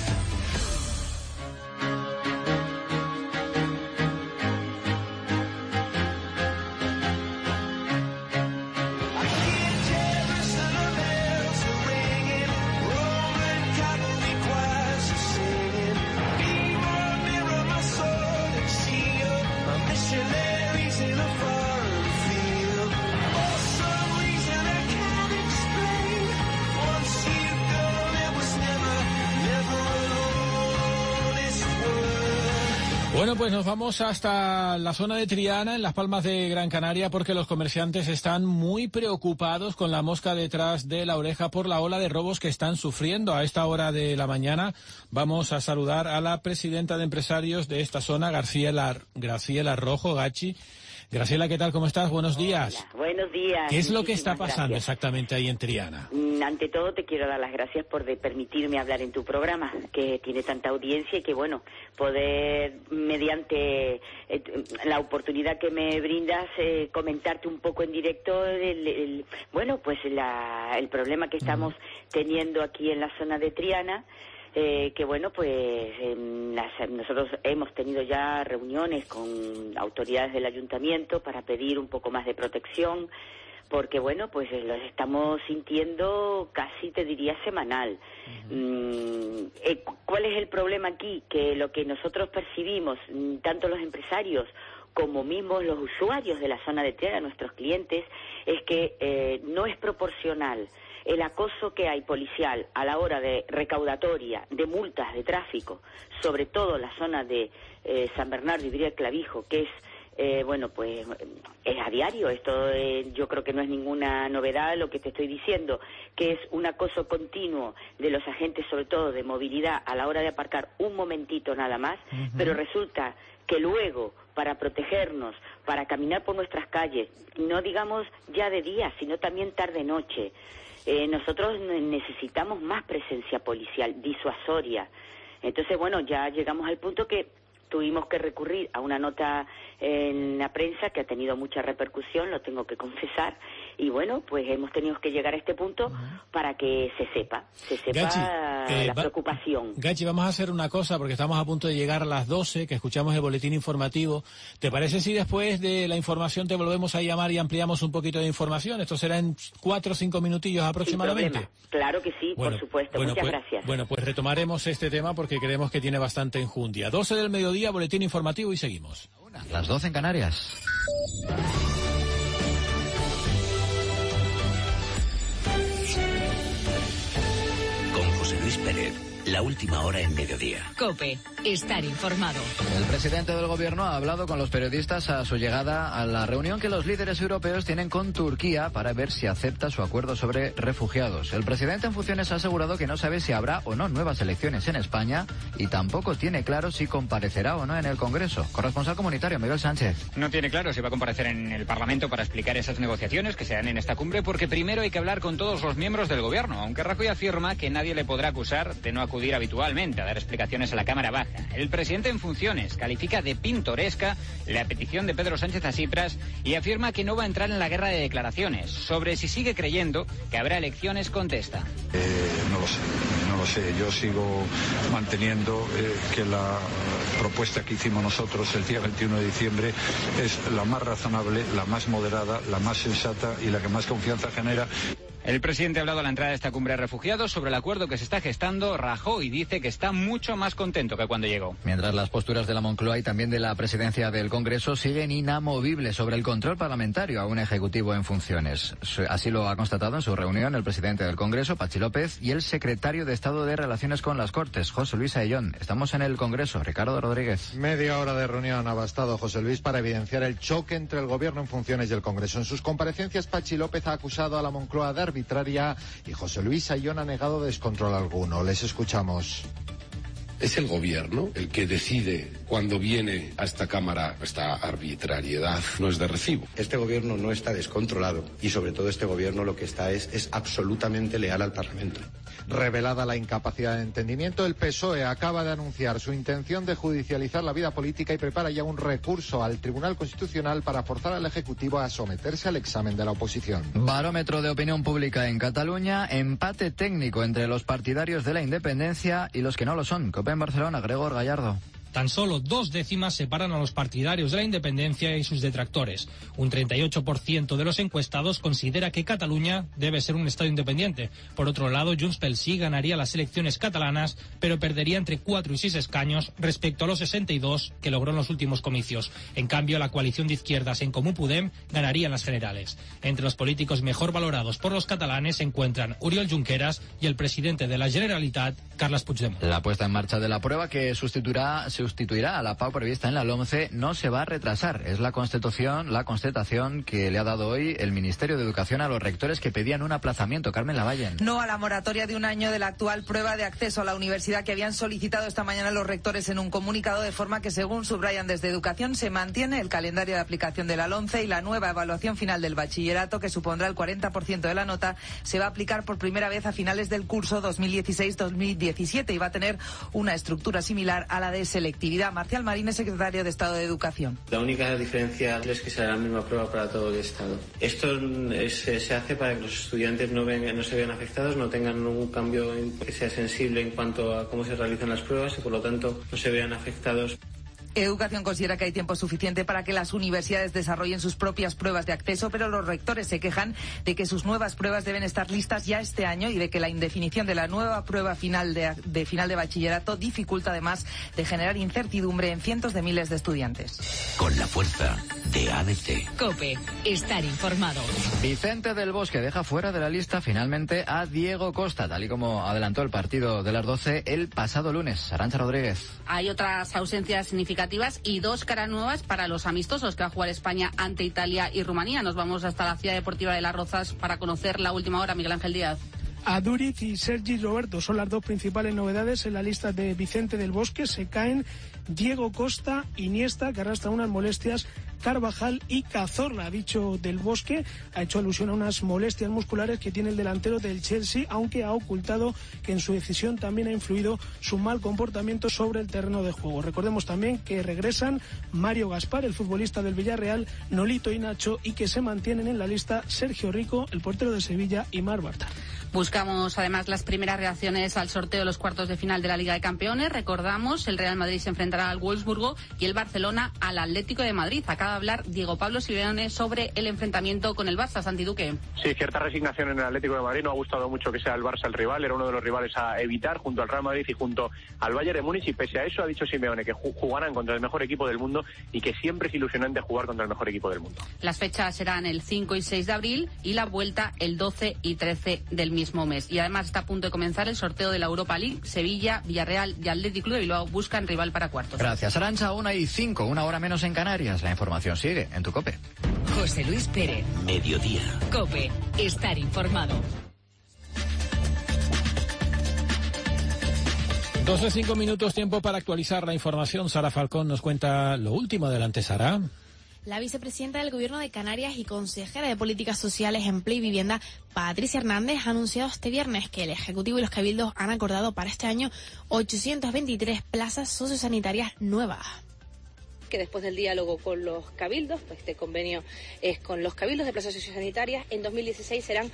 Speaker 21: Bueno, pues nos vamos hasta la zona de Triana, en las Palmas de Gran Canaria, porque los comerciantes están muy preocupados con la mosca detrás de la oreja por la ola de robos que están sufriendo. A esta hora de la mañana vamos a saludar a la presidenta de empresarios de esta zona, Graciela Rojo Gachi. Graciela, ¿qué tal? ¿Cómo estás? Buenos días.
Speaker 19: Hola, buenos días.
Speaker 21: ¿Qué es lo que está pasando
Speaker 19: gracias.
Speaker 21: exactamente ahí en Triana?
Speaker 19: Ante todo te quiero dar las gracias por permitirme hablar en tu programa, que tiene tanta audiencia y que, bueno, poder, mediante la oportunidad que me brindas, comentarte un poco en directo el problema que estamos teniendo aquí en la zona de Triana. Que bueno, pues nosotros hemos tenido ya reuniones con autoridades del ayuntamiento para pedir un poco más de protección, porque bueno, pues los estamos sintiendo casi, te diría, semanal. ¿Cuál es el problema aquí? Que lo que nosotros percibimos, tanto los empresarios como mismos los usuarios de la zona de Triana, nuestros clientes, es que no es proporcional el acoso que hay policial a la hora de recaudatoria de multas de tráfico, sobre todo en la zona de San Bernardo y Villa Clavijo, que es bueno, pues es a diario. Esto yo creo que no es ninguna novedad lo que te estoy diciendo, que es un acoso continuo de los agentes, sobre todo de movilidad, a la hora de aparcar un momentito nada más, pero resulta que luego, para protegernos, para caminar por nuestras calles, no digamos ya de día, sino también tarde-noche, nosotros necesitamos más presencia policial, disuasoria. Entonces, bueno, ya llegamos al punto que tuvimos que recurrir a una nota en la prensa que ha tenido mucha repercusión, lo tengo que confesar, y bueno, pues hemos tenido que llegar a este punto para que se sepa
Speaker 21: Gachi,
Speaker 19: la preocupación.
Speaker 21: Gachi, vamos a hacer una cosa, porque estamos a punto de llegar a las 12, que escuchamos el boletín informativo. ¿Te parece si después de la información te volvemos a llamar y ampliamos un poquito de información? Esto será en 4 o 5 minutillos aproximadamente.
Speaker 19: Claro que sí, por supuesto. Muchas gracias.
Speaker 21: Bueno, pues retomaremos este tema porque creemos que tiene bastante enjundia. 12 del mediodía, boletín informativo y seguimos.
Speaker 1: Las 12 en Canarias.
Speaker 25: Con José Luis Pérez, la última hora en mediodía.
Speaker 3: COPE, estar informado.
Speaker 1: El presidente del gobierno ha hablado con los periodistas a su llegada a la reunión que los líderes europeos tienen con Turquía para ver si acepta su acuerdo sobre refugiados. El presidente en funciones ha asegurado que no sabe si habrá o no nuevas elecciones en España y tampoco tiene claro si comparecerá o no en el Congreso. Corresponsal comunitario, Miguel Sánchez.
Speaker 9: No tiene claro si va a comparecer en el Parlamento para explicar esas negociaciones que se dan en esta cumbre, porque primero hay que hablar con todos los miembros del gobierno, aunque Rajoy afirma que nadie le podrá acusar de no acudir habitualmente a dar explicaciones a la Cámara Baja. El presidente en funciones califica de pintoresca la petición de Pedro Sánchez a Tsipras y afirma que no va a entrar en la guerra de declaraciones. Sobre si sigue creyendo que habrá elecciones, contesta.
Speaker 10: No lo sé. Yo sigo manteniendo que la propuesta que hicimos nosotros el día 21 de diciembre es la más razonable, la más moderada, la más sensata y la que más confianza genera.
Speaker 9: El presidente ha hablado a la entrada de esta cumbre de refugiados sobre el acuerdo que se está gestando. Rajoy dice que está mucho más contento que cuando llegó.
Speaker 1: Mientras las posturas de la Moncloa y también de la presidencia del Congreso siguen inamovibles sobre el control parlamentario a un ejecutivo en funciones. Así lo ha constatado en su reunión el presidente del Congreso, Patxi López, y el secretario de Estado de Relaciones con las Cortes, José Luis Ayllón. Estamos en el Congreso. Ricardo Rodríguez.
Speaker 13: Media hora de reunión ha bastado, José Luis, para evidenciar el choque entre el gobierno en funciones y el Congreso. En sus comparecencias, Patxi López ha acusado a la Moncloa de arbitraria y José Luis Ayllón ha negado descontrol alguno. Les escuchamos.
Speaker 20: Es el gobierno el que decide cuando viene a esta Cámara. Esta arbitrariedad no es de recibo.
Speaker 22: Este gobierno no está descontrolado y sobre todo este gobierno lo que está es absolutamente leal al Parlamento.
Speaker 13: Revelada la incapacidad de entendimiento, el PSOE acaba de anunciar su intención de judicializar la vida política y prepara ya un recurso al Tribunal Constitucional para forzar al Ejecutivo a someterse al examen de la oposición.
Speaker 1: Barómetro de opinión pública en Cataluña, empate técnico entre los partidarios de la independencia y los que no lo son. COPE en Barcelona, Gregor Gallardo.
Speaker 23: Tan solo 2 décimas separan a los partidarios de la independencia y sus detractores. Un 38% de los encuestados considera que Cataluña debe ser un Estado independiente. Por otro lado, Junts pel Sí ganaría las elecciones catalanas, pero perdería entre 4 y 6 escaños respecto a los 62 que logró en los últimos comicios. En cambio, la coalición de izquierdas En Comú Podem ganaría en las generales. Entre los políticos mejor valorados por los catalanes se encuentran Oriol Junqueras y el presidente de la Generalitat, Carles Puigdemont.
Speaker 1: La puesta en marcha de la prueba que sustituirá a la PAU prevista en la LOMCE no se va a retrasar. Es la constatación que le ha dado hoy el Ministerio de Educación a los rectores que pedían un aplazamiento. Carmen Lavallen.
Speaker 28: No a la moratoria de un año de la actual prueba de acceso a la universidad que habían solicitado esta mañana los rectores en un comunicado, de forma que, según subrayan desde Educación, se mantiene el calendario de aplicación de la LOMCE y la nueva evaluación final del bachillerato, que supondrá el 40% de la nota, se va a aplicar por primera vez a finales del curso 2016-2017 y va a tener una estructura similar a la de selectividad. Marcial Marín es secretario de Estado de Educación.
Speaker 29: La única diferencia es que será la misma prueba para todo el Estado. Esto se hace para que los estudiantes no se vean afectados, no tengan un cambio que sea sensible en cuanto a cómo se realizan las pruebas y por lo tanto no se vean afectados.
Speaker 28: Educación considera que hay tiempo suficiente para que las universidades desarrollen sus propias pruebas de acceso, pero los rectores se quejan de que sus nuevas pruebas deben estar listas ya este año y de que la indefinición de la nueva prueba final de final de bachillerato dificulta, además de generar incertidumbre en cientos de miles de estudiantes.
Speaker 25: Con la fuerza de ABC.
Speaker 3: COPE, estar informado.
Speaker 1: Vicente del Bosque deja fuera de la lista finalmente a Diego Costa, tal y como adelantó el partido de las 12 el pasado lunes. Arantxa Rodríguez.
Speaker 30: Hay otras ausencias significativas
Speaker 2: significativas y 2 caras nuevas para los amistosos que va a jugar España ante Italia y Rumanía. Nos vamos hasta la Ciudad Deportiva de Las Rozas para conocer la última hora. Miguel Ángel Díaz.
Speaker 4: Aduriz y Sergi Roberto son las 2 principales novedades en la lista de Vicente del Bosque. Se caen Diego Costa, Iniesta, que arrastra unas molestias, Carvajal y Cazorla. Ha dicho Del Bosque, ha hecho alusión a unas molestias musculares que tiene el delantero del Chelsea, aunque ha ocultado que en su decisión también ha influido su mal comportamiento sobre el terreno de juego. Recordemos también que regresan Mario Gaspar, el futbolista del Villarreal, Nolito y Nacho, y que se mantienen en la lista Sergio Rico, el portero de Sevilla, y Marc Bartra.
Speaker 2: Buscamos además las primeras reacciones al sorteo de los cuartos de final de la Liga de Campeones. Recordamos, el Real Madrid se enfrentará al Wolfsburgo y el Barcelona al Atlético de Madrid. Acaba de hablar Diego Pablo Simeone sobre el enfrentamiento con el Barça. Santi Duque.
Speaker 5: Sí, cierta resignación en el Atlético de Madrid. No ha gustado mucho que sea el Barça el rival. Era uno de los rivales a evitar junto al Real Madrid y junto al Bayern de Múnich. Y pese a eso ha dicho Simeone que jugarán contra el mejor equipo del mundo y que siempre es ilusionante jugar contra el mejor equipo del mundo.
Speaker 2: Las fechas serán el 5 y 6 de abril y la vuelta el 12 y 13 del mismo mes. Y además está a punto de comenzar el sorteo de la Europa League. Sevilla, Villarreal y Athletic Club de Bilbao buscan rival para cuartos.
Speaker 1: Gracias, Arantxa. 1:05, 1 hora menos en Canarias. La información sigue en tu COPE.
Speaker 11: José Luis Pérez.
Speaker 25: Mediodía.
Speaker 11: COPE. Estar informado.
Speaker 21: 12:05 minutos, tiempo para actualizar la información. Sara Falcón nos cuenta lo último. Adelante, Sara.
Speaker 6: La vicepresidenta del Gobierno de Canarias y consejera de Políticas Sociales, Empleo y Vivienda, Patricia Hernández, ha anunciado este viernes que el Ejecutivo y los Cabildos han acordado para este año 823 plazas sociosanitarias nuevas.
Speaker 12: Que después del diálogo con los cabildos, pues este convenio es con los cabildos de plazas sociosanitarias, en 2016 serán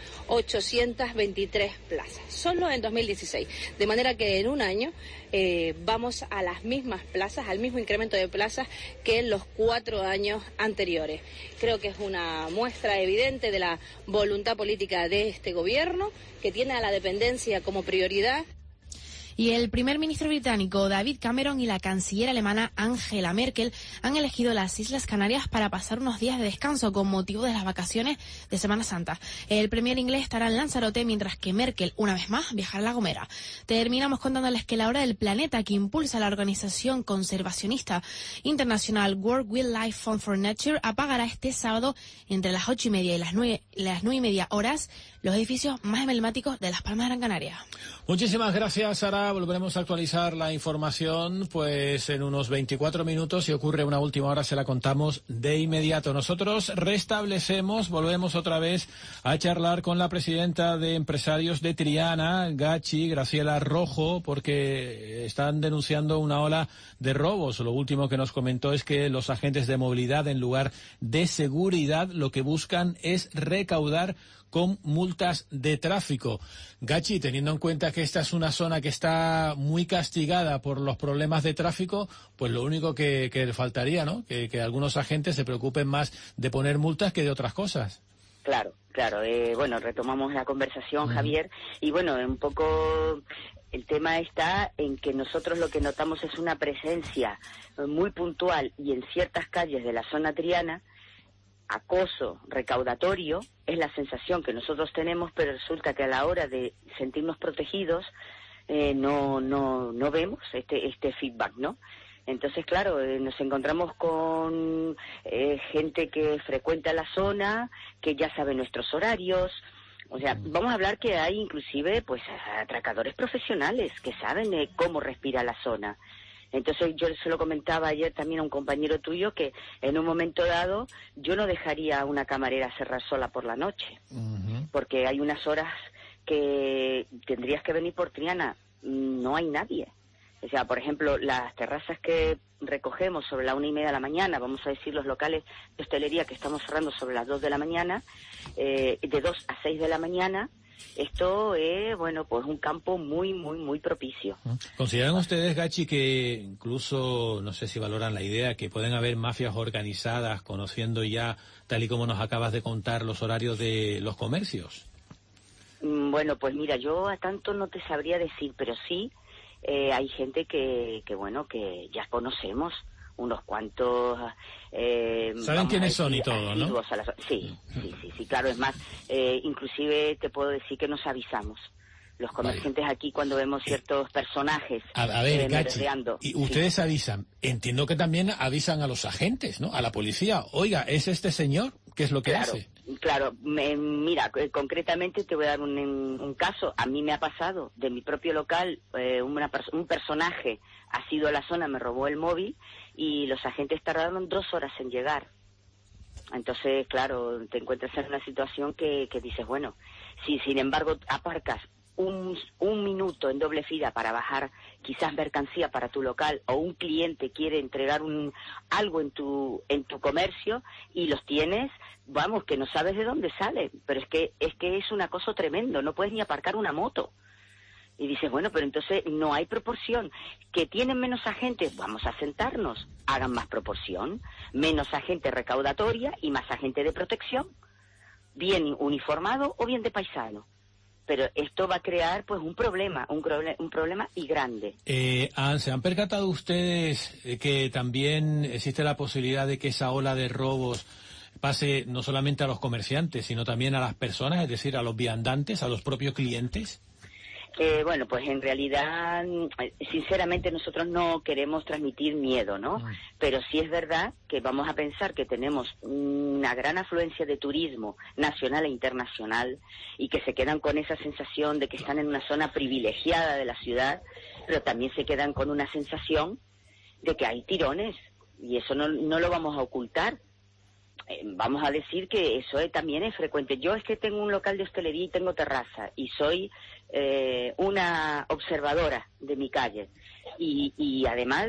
Speaker 12: 823 plazas, solo en 2016. De manera que en un año vamos a las mismas plazas, al mismo incremento de plazas que en los 4 años anteriores. Creo que es una muestra evidente de la voluntad política de este gobierno, que tiene a la dependencia como prioridad.
Speaker 6: Y el primer ministro británico David Cameron y la canciller alemana Angela Merkel han elegido las Islas Canarias para pasar unos días de descanso con motivo de las vacaciones de Semana Santa. El premier inglés estará en Lanzarote, mientras que Merkel, una vez más, viajará a La Gomera. Terminamos contándoles que la Hora del Planeta, que impulsa la organización conservacionista internacional World Wildlife Fund for Nature, apagará este sábado entre las 8:30 y las 9:30 horas los edificios más emblemáticos de Las Palmas de Gran Canaria.
Speaker 21: Muchísimas gracias, Sara. Volveremos a actualizar la información pues en unos 24 minutos. Si ocurre una última hora, se la contamos de inmediato. Nosotros volvemos otra vez a charlar con la presidenta de empresarios de Triana, Gachi, Graciela Rojo, porque están denunciando una ola de robos. Lo último que nos comentó es que los agentes de movilidad, en lugar de seguridad, lo que buscan es recaudar con multas de tráfico. Gachi, teniendo en cuenta que esta es una zona que está muy castigada por los problemas de tráfico, pues lo único que le faltaría, ¿no? Que algunos agentes se preocupen más de poner multas que de otras cosas.
Speaker 19: Claro. Bueno, retomamos la conversación, Javier, y bueno, un poco el tema está en que nosotros lo que notamos es una presencia muy puntual y en ciertas calles de la zona triana, acoso recaudatorio, es la sensación que nosotros tenemos, pero resulta que a la hora de sentirnos protegidos no vemos este feedback, ¿no? Entonces, claro, nos encontramos con gente que frecuenta la zona, que ya sabe nuestros horarios. O sea, vamos a hablar que hay inclusive pues atracadores profesionales que saben cómo respira la zona. Entonces yo se lo comentaba ayer también a un compañero tuyo que en un momento dado yo no dejaría a una camarera cerrar sola por la noche, porque hay unas horas que tendrías que venir por Triana, no hay nadie. O sea, por ejemplo, las terrazas que recogemos sobre la 1:30 de la mañana, vamos a decir los locales de hostelería que estamos cerrando sobre las 2 de la mañana, de 2 a 6 de la mañana, esto es, bueno, pues un campo muy, muy, muy propicio.
Speaker 21: ¿Consideran ustedes, Gachi, que incluso, no sé si valoran la idea, que pueden haber mafias organizadas, conociendo ya, tal y como nos acabas de contar, los horarios de los comercios?
Speaker 19: Bueno, pues mira, yo a tanto no te sabría decir, pero sí hay gente que bueno, que ya conocemos, unos cuantos...
Speaker 21: ¿Saben quiénes son y todo, no?
Speaker 19: Sí, claro, es más, inclusive te puedo decir que nos avisamos. Los comerciantes aquí, cuando vemos ciertos personajes
Speaker 21: a ver, Gachi,
Speaker 19: merodeando.
Speaker 21: y ustedes avisan, entiendo que también avisan a los agentes, ¿no? A la policía. Oiga, ¿es este señor? ¿Qué es lo que hace?
Speaker 19: Claro, mira, concretamente te voy a dar un caso. A mí me ha pasado de mi propio local, un personaje ha sido a la zona, me robó el móvil y los agentes tardaron 2 horas en llegar. Entonces, claro, te encuentras en una situación que dices, bueno, si sin embargo aparcas un minuto en doble fila para bajar quizás mercancía para tu local, o un cliente quiere entregar algo en tu comercio y los tienes, vamos, que no sabes de dónde sale, pero es que es un acoso tremendo, no puedes ni aparcar una moto. Y dices, bueno, pero entonces no hay proporción. Que tienen menos agentes, vamos a sentarnos, hagan más proporción, menos agente recaudatoria y más agente de protección, bien uniformado o bien de paisano. Pero esto va a crear pues un problema y grande.
Speaker 21: ¿Se han percatado ustedes que también existe la posibilidad de que esa ola de robos pase no solamente a los comerciantes, sino también a las personas, es decir, a los viandantes, a los propios clientes?
Speaker 19: Bueno, pues en realidad, sinceramente nosotros no queremos transmitir miedo, ¿no? Pero sí es verdad que vamos a pensar que tenemos una gran afluencia de turismo nacional e internacional y que se quedan con esa sensación de que están en una zona privilegiada de la ciudad, pero también se quedan con una sensación de que hay tirones y eso no lo vamos a ocultar. Vamos a decir que eso también es frecuente. Yo es que tengo un local de hostelería y tengo terraza y soy una observadora de mi calle y además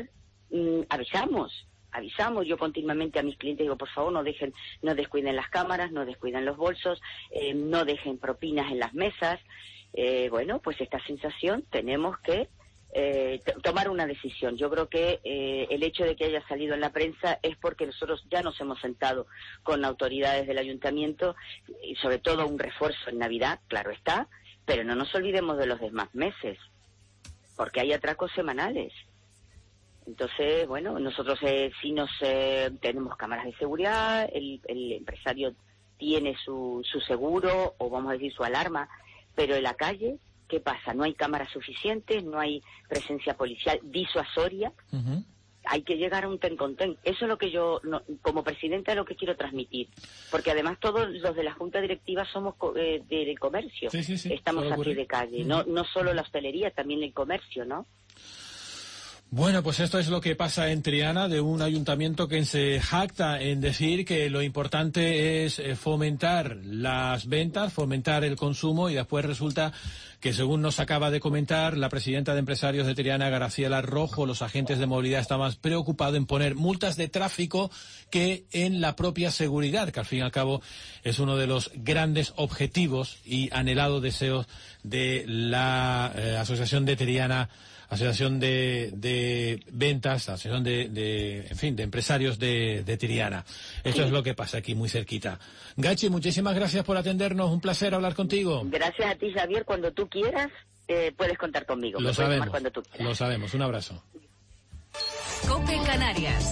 Speaker 19: avisamos yo continuamente a mis clientes, digo, por favor no descuiden las cámaras, no descuiden los bolsos, no dejen propinas en las mesas. Bueno, pues esta sensación tenemos que tomar una decisión. Yo creo que el hecho de que haya salido en la prensa es porque nosotros ya nos hemos sentado con autoridades del ayuntamiento y sobre todo un refuerzo en Navidad, claro está, pero no nos olvidemos de los demás meses, porque hay atracos semanales. Entonces, bueno, nosotros tenemos cámaras de seguridad, el empresario tiene su seguro o vamos a decir su alarma, pero en la calle, ¿qué pasa? No hay cámaras suficientes, no hay presencia policial disuasoria. Hay que llegar a un ten con ten. Eso es lo que yo, como presidenta, es lo que quiero transmitir. Porque además todos los de la Junta Directiva somos del comercio. Sí. Estamos aquí de calle. No solo la hostelería, también el comercio, ¿no?
Speaker 21: Bueno, pues esto es lo que pasa en Triana, de un ayuntamiento que se jacta en decir que lo importante es fomentar las ventas, fomentar el consumo, y después resulta que, según nos acaba de comentar la presidenta de empresarios de Triana, Graciela Rojo, los agentes de movilidad están más preocupados en poner multas de tráfico que en la propia seguridad, que al fin y al cabo es uno de los grandes objetivos y anhelados deseos de la Asociación de Triana, Asociación de Ventas, Asociación de empresarios de Triana. Esto es lo que pasa aquí muy cerquita. Gachi, muchísimas gracias por atendernos, un placer hablar contigo.
Speaker 19: Gracias a ti, Javier, cuando tú quieras puedes contar conmigo.
Speaker 21: Lo sabemos, un abrazo.
Speaker 3: COPE Canarias.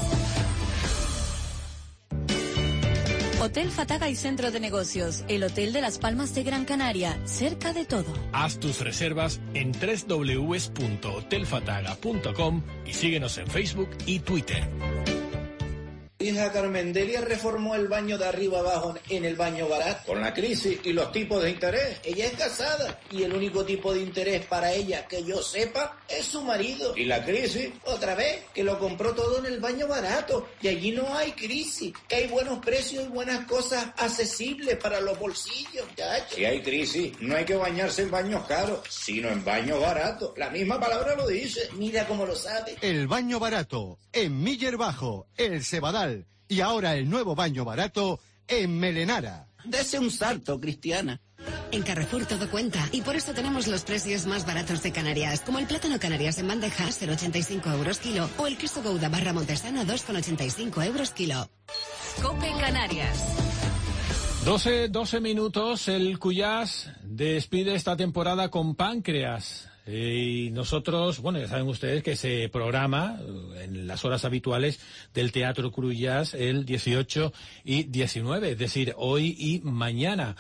Speaker 7: Hotel Fataga y Centro de Negocios, el hotel de Las Palmas de Gran Canaria, cerca de todo.
Speaker 21: Haz tus reservas en www.hotelfataga.com y síguenos en Facebook y Twitter.
Speaker 8: Hija Carmendelia reformó el baño de arriba abajo en el baño barato. Con la crisis y los tipos de interés. Ella es casada y el único tipo de interés para ella que yo sepa es su marido. ¿Y la crisis? Otra vez, que lo compró todo en el baño barato y allí no hay crisis, que hay buenos precios y buenas cosas accesibles para los bolsillos, muchachos. Si hay crisis, no hay que bañarse en baños caros, sino en baños baratos. La misma palabra lo dice. Mira cómo lo sabe.
Speaker 14: El baño barato en Miller Bajo, El Cebadal. Y ahora el nuevo baño barato en Melenara.
Speaker 8: Dese un salto, Cristiana.
Speaker 15: En Carrefour todo cuenta y por eso tenemos los precios más baratos de Canarias, como el plátano Canarias en bandeja 0,85 euros kilo o el queso Gouda barra Montesano 2,85 euros kilo.
Speaker 3: COPE Canarias.
Speaker 21: 12 minutos, el Cuyás despide esta temporada con Páncreas. Y nosotros, bueno, ya saben ustedes que se programa en las horas habituales del Teatro Cuyás el 18 y 19, es decir, hoy y mañana.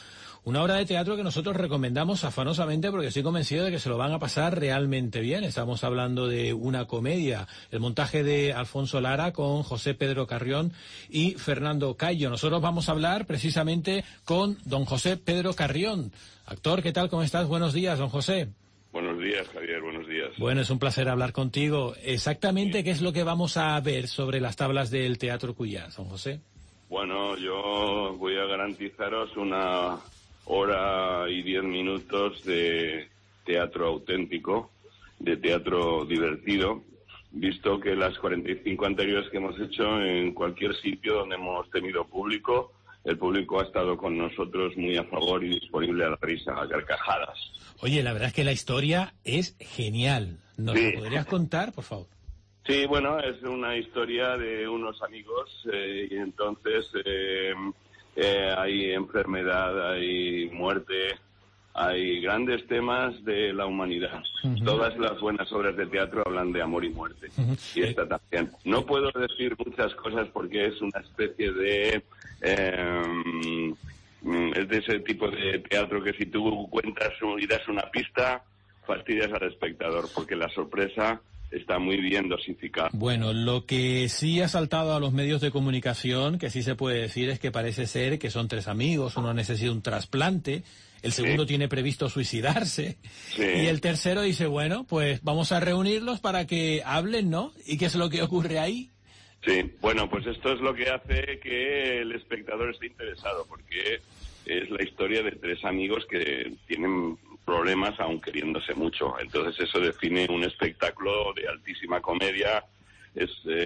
Speaker 21: Una obra de teatro que nosotros recomendamos afanosamente porque estoy convencido de que se lo van a pasar realmente bien. Estamos hablando de una comedia, el montaje de Alfonso Lara con José Pedro Carrión y Fernando Cayo. Nosotros vamos a hablar precisamente con don José Pedro Carrión. Actor, ¿qué tal? ¿Cómo estás? Buenos días, don José.
Speaker 9: Buenos días, Javier, buenos días.
Speaker 21: Bueno, es un placer hablar contigo. Exactamente, ¿qué es lo que vamos a ver sobre las tablas del Teatro Cuyás, don José?
Speaker 9: Bueno, yo voy a garantizaros 1 hora y 10 minutos de teatro auténtico, de teatro divertido, visto que las 45 anteriores que hemos hecho en cualquier sitio donde hemos tenido público, el público ha estado con nosotros muy a favor y disponible a la risa, a carcajadas.
Speaker 21: Oye, la verdad es que la historia es genial. ¿Nos lo podrías contar, por favor?
Speaker 9: Sí, bueno, es una historia de unos amigos y entonces hay enfermedad, hay muerte, hay grandes temas de la humanidad. Todas las buenas obras de teatro hablan de amor y muerte. Y esta también. No puedo decir muchas cosas porque es una especie de... es de ese tipo de teatro que si tú cuentas y das una pista, fastidias al espectador, porque la sorpresa está muy bien dosificada.
Speaker 21: Bueno, lo que sí ha saltado a los medios de comunicación, que sí se puede decir, es que parece ser que son 3 amigos, uno necesita un trasplante, el segundo tiene previsto suicidarse, y el tercero dice, bueno, pues vamos a reunirlos para que hablen, ¿no? ¿Y qué es lo que ocurre ahí?
Speaker 9: Sí, bueno, pues esto es lo que hace que el espectador esté interesado, porque es la historia de 3 amigos que tienen problemas aun queriéndose mucho. Entonces eso define un espectáculo de altísima comedia. Es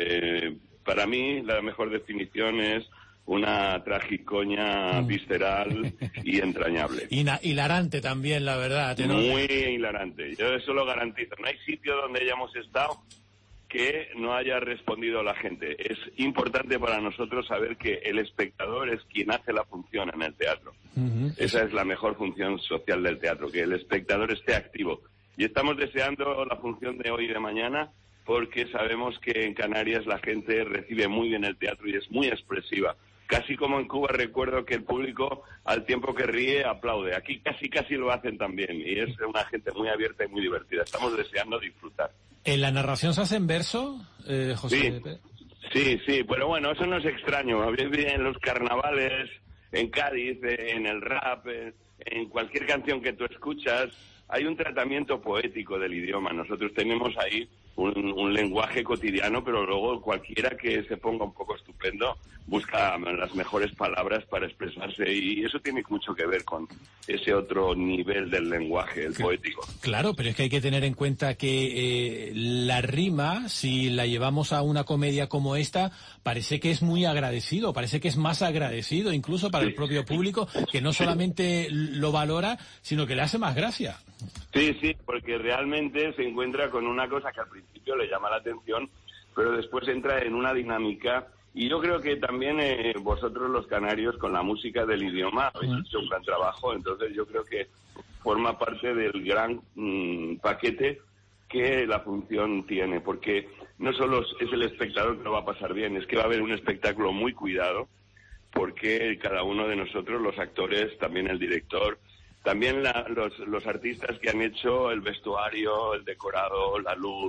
Speaker 9: para mí la mejor definición es una tragicoña visceral y entrañable.
Speaker 21: Hilarante también, la verdad.
Speaker 9: Muy hilarante. Yo eso lo garantizo. No hay sitio donde hayamos estado que no haya respondido la gente. Es importante para nosotros saber que el espectador es quien hace la función en el teatro. Esa es la mejor función social del teatro, que el espectador esté activo. Y estamos deseando la función de hoy y de mañana porque sabemos que en Canarias la gente recibe muy bien el teatro y es muy expresiva. Casi como en Cuba recuerdo que el público al tiempo que ríe aplaude. Aquí casi lo hacen también y es una gente muy abierta y muy divertida. Estamos deseando disfrutar.
Speaker 21: ¿En la narración se hace en verso, José?
Speaker 9: Sí, pero bueno, eso no es extraño. En los carnavales, en Cádiz, en el rap, en cualquier canción que tú escuchas, hay un tratamiento poético del idioma. Nosotros tenemos ahí un lenguaje cotidiano, pero luego cualquiera que se ponga un poco estupendo busca las mejores palabras para expresarse y eso tiene mucho que ver con ese otro nivel del lenguaje, el poético.
Speaker 21: Claro, pero es que hay que tener en cuenta que la rima, si la llevamos a una comedia como esta, parece que es muy agradecido, parece que es más agradecido incluso para el propio público, que no solamente lo valora, sino que le hace más gracia.
Speaker 9: Sí, porque realmente se encuentra con una cosa que al principio le llama la atención, pero después entra en una dinámica. Y yo creo que también vosotros los canarios con la música del idioma habéis hecho un gran trabajo, entonces yo creo que forma parte del gran paquete que la función tiene, porque no solo es el espectador que lo va a pasar bien, es que va a haber un espectáculo muy cuidado, porque cada uno de nosotros, los actores, también el director, también los artistas que han hecho el vestuario, el decorado, la luz,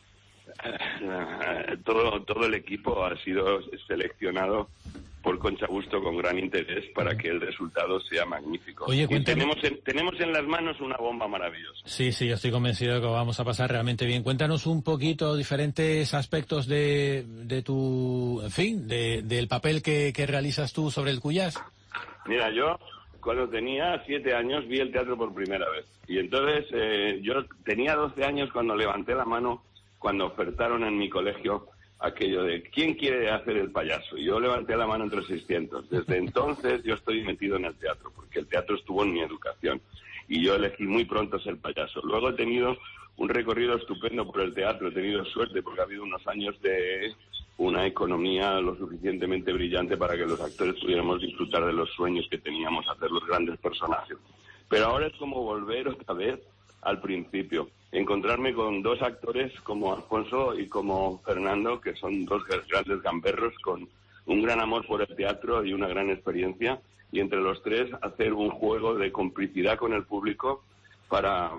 Speaker 9: todo el equipo ha sido seleccionado por Concha Busto con gran interés para que el resultado sea magnífico.
Speaker 21: Oye,
Speaker 9: y tenemos en las manos una bomba maravillosa.
Speaker 21: Sí, yo estoy convencido de que lo vamos a pasar realmente bien. Cuéntanos un poquito diferentes aspectos de tu, en fin, del papel que realizas tú sobre el Cuyás.
Speaker 9: Mira, yo cuando tenía 7 años vi el teatro por primera vez. Y entonces yo tenía 12 años cuando levanté la mano, cuando ofertaron en mi colegio aquello de ¿quién quiere hacer el payaso? Y yo levanté la mano entre 600. Desde entonces yo estoy metido en el teatro, porque el teatro estuvo en mi educación. Y yo elegí muy pronto ser payaso. Luego he tenido un recorrido estupendo por el teatro. He tenido suerte porque ha habido unos años de una economía lo suficientemente brillante para que los actores pudiéramos disfrutar de los sueños que teníamos, hacer los grandes personajes. Pero ahora es como volver otra vez al principio. Encontrarme con 2 actores como Alfonso y como Fernando, que son 2 grandes gamberros con un gran amor por el teatro y una gran experiencia, y entre los tres hacer un juego de complicidad con el público para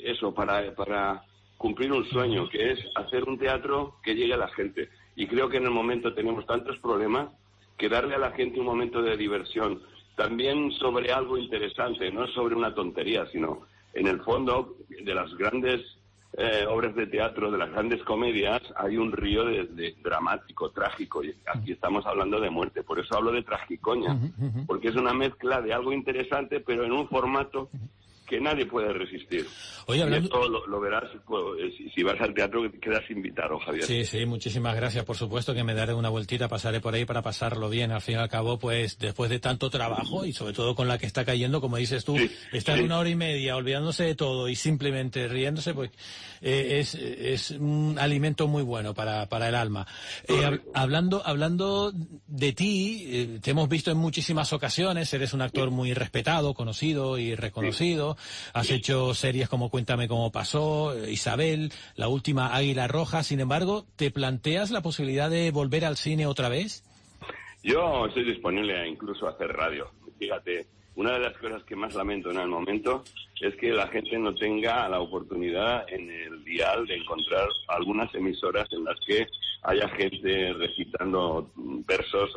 Speaker 9: cumplir un sueño, que es hacer un teatro que llegue a la gente. Y creo que en el momento tenemos tantos problemas que darle a la gente un momento de diversión, también sobre algo interesante, no sobre una tontería, sino en el fondo de las grandes obras de teatro, de las grandes comedias, hay un río de dramático, trágico, y aquí estamos hablando de muerte, por eso hablo de tragicoña, porque es una mezcla de algo interesante, pero en un formato que nadie puede resistir.
Speaker 21: Oye, hablando...
Speaker 9: Y esto lo verás, pues, si vas al teatro quedas invitado, Javier.
Speaker 21: Sí, muchísimas gracias, por supuesto que me daré una vueltita, pasaré por ahí para pasarlo bien. Al fin y al cabo, pues después de tanto trabajo y sobre todo con la que está cayendo, como dices tú, estar 1 hora y media olvidándose de todo y simplemente riéndose, pues es un alimento muy bueno para el alma. Hablando de ti, te hemos visto en muchísimas ocasiones, eres un actor muy respetado, conocido y reconocido. Has hecho series como Cuéntame cómo pasó, Isabel, la última Águila Roja. Sin embargo, ¿te planteas la posibilidad de volver al cine otra vez?
Speaker 9: Yo estoy disponible a incluso hacer radio. Fíjate, una de las cosas que más lamento en el momento es que la gente no tenga la oportunidad en el dial de encontrar algunas emisoras en las que haya gente recitando versos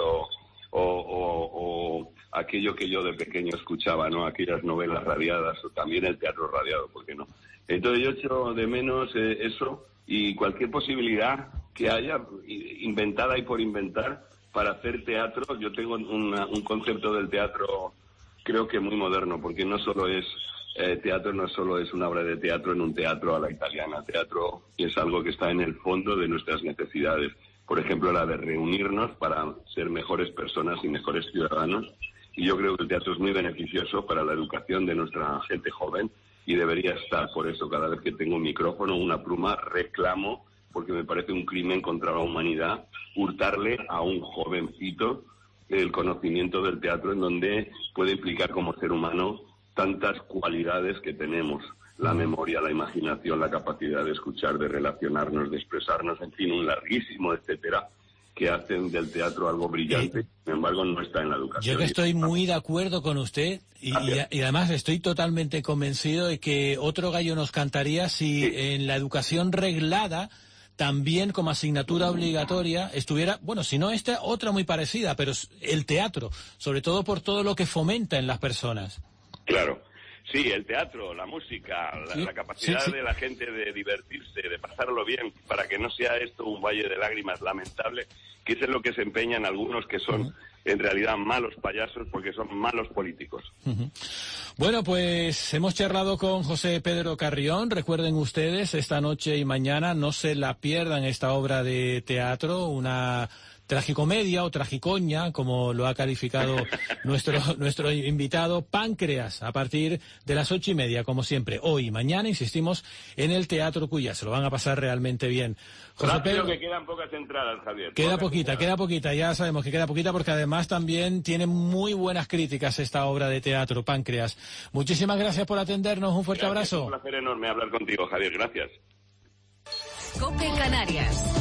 Speaker 9: o aquello que yo de pequeño escuchaba, ¿no? Aquellas novelas radiadas o también el teatro radiado, ¿por qué no? Entonces yo echo de menos eso y cualquier posibilidad que haya inventada y por inventar para hacer teatro. Yo tengo un concepto del teatro creo que muy moderno, porque no solo es teatro, no solo es una obra de teatro en un teatro a la italiana. Teatro es algo que está en el fondo de nuestras necesidades. Por ejemplo, la de reunirnos para ser mejores personas y mejores ciudadanos. Y yo creo que el teatro es muy beneficioso para la educación de nuestra gente joven y debería estar. Por eso, cada vez que tengo un micrófono o una pluma, reclamo, porque me parece un crimen contra la humanidad, hurtarle a un jovencito el conocimiento del teatro, en donde puede implicar como ser humano tantas cualidades que tenemos. La memoria, la imaginación, la capacidad de escuchar, de relacionarnos, de expresarnos, en fin, un larguísimo etcétera, que hacen del teatro algo brillante, sin embargo no está en la educación.
Speaker 21: Yo que estoy muy de acuerdo con usted y además estoy totalmente convencido de que otro gallo nos cantaría si en la educación reglada también como asignatura obligatoria estuviera, bueno, si no esta, otra muy parecida, pero el teatro, sobre todo por todo lo que fomenta en las personas.
Speaker 9: Claro. Sí, el teatro, la música, la capacidad de la gente de divertirse, de pasarlo bien, para que no sea esto un valle de lágrimas lamentable, que es en lo que se empeñan algunos que son en realidad malos payasos porque son malos políticos.
Speaker 21: Bueno, pues hemos charlado con José Pedro Carrión. Recuerden ustedes, esta noche y mañana no se la pierdan esta obra de teatro, una tragicomedia o tragicoña, como lo ha calificado nuestro invitado, Páncreas, a partir de las 8:30, como siempre. Hoy y mañana, insistimos, en el Teatro Cuyá. Se lo van a pasar realmente bien. José Pedro,
Speaker 9: que quedan pocas entradas, Javier.
Speaker 21: Queda poquita, ya sabemos que queda poquita, porque además también tiene muy buenas críticas esta obra de teatro, Páncreas. Muchísimas gracias por atendernos, un fuerte abrazo.
Speaker 9: Es un placer enorme hablar contigo, Javier, gracias.
Speaker 3: COPE Canarias.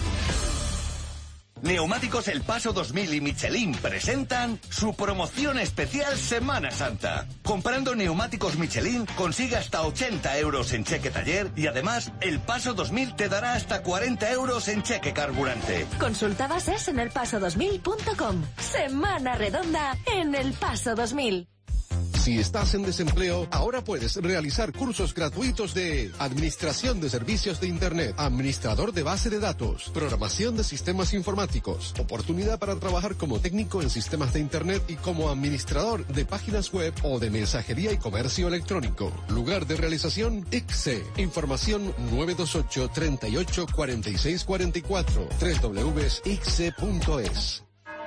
Speaker 10: Neumáticos El Paso 2000 y Michelin presentan su promoción especial Semana Santa. Comprando neumáticos Michelin consigue hasta 80 euros en cheque taller y además El Paso 2000 te dará hasta 40 euros en cheque carburante.
Speaker 3: Consulta bases en elpaso2000.com. Semana redonda en El Paso 2000.
Speaker 16: Si estás en desempleo, ahora puedes realizar cursos gratuitos de Administración de Servicios de Internet, Administrador de Base de Datos, Programación de Sistemas Informáticos, oportunidad para trabajar como técnico en sistemas de Internet y como administrador de páginas web o de mensajería y comercio electrónico. Lugar de realización, ICSE. Información 928 38 46 44, www.icse.es.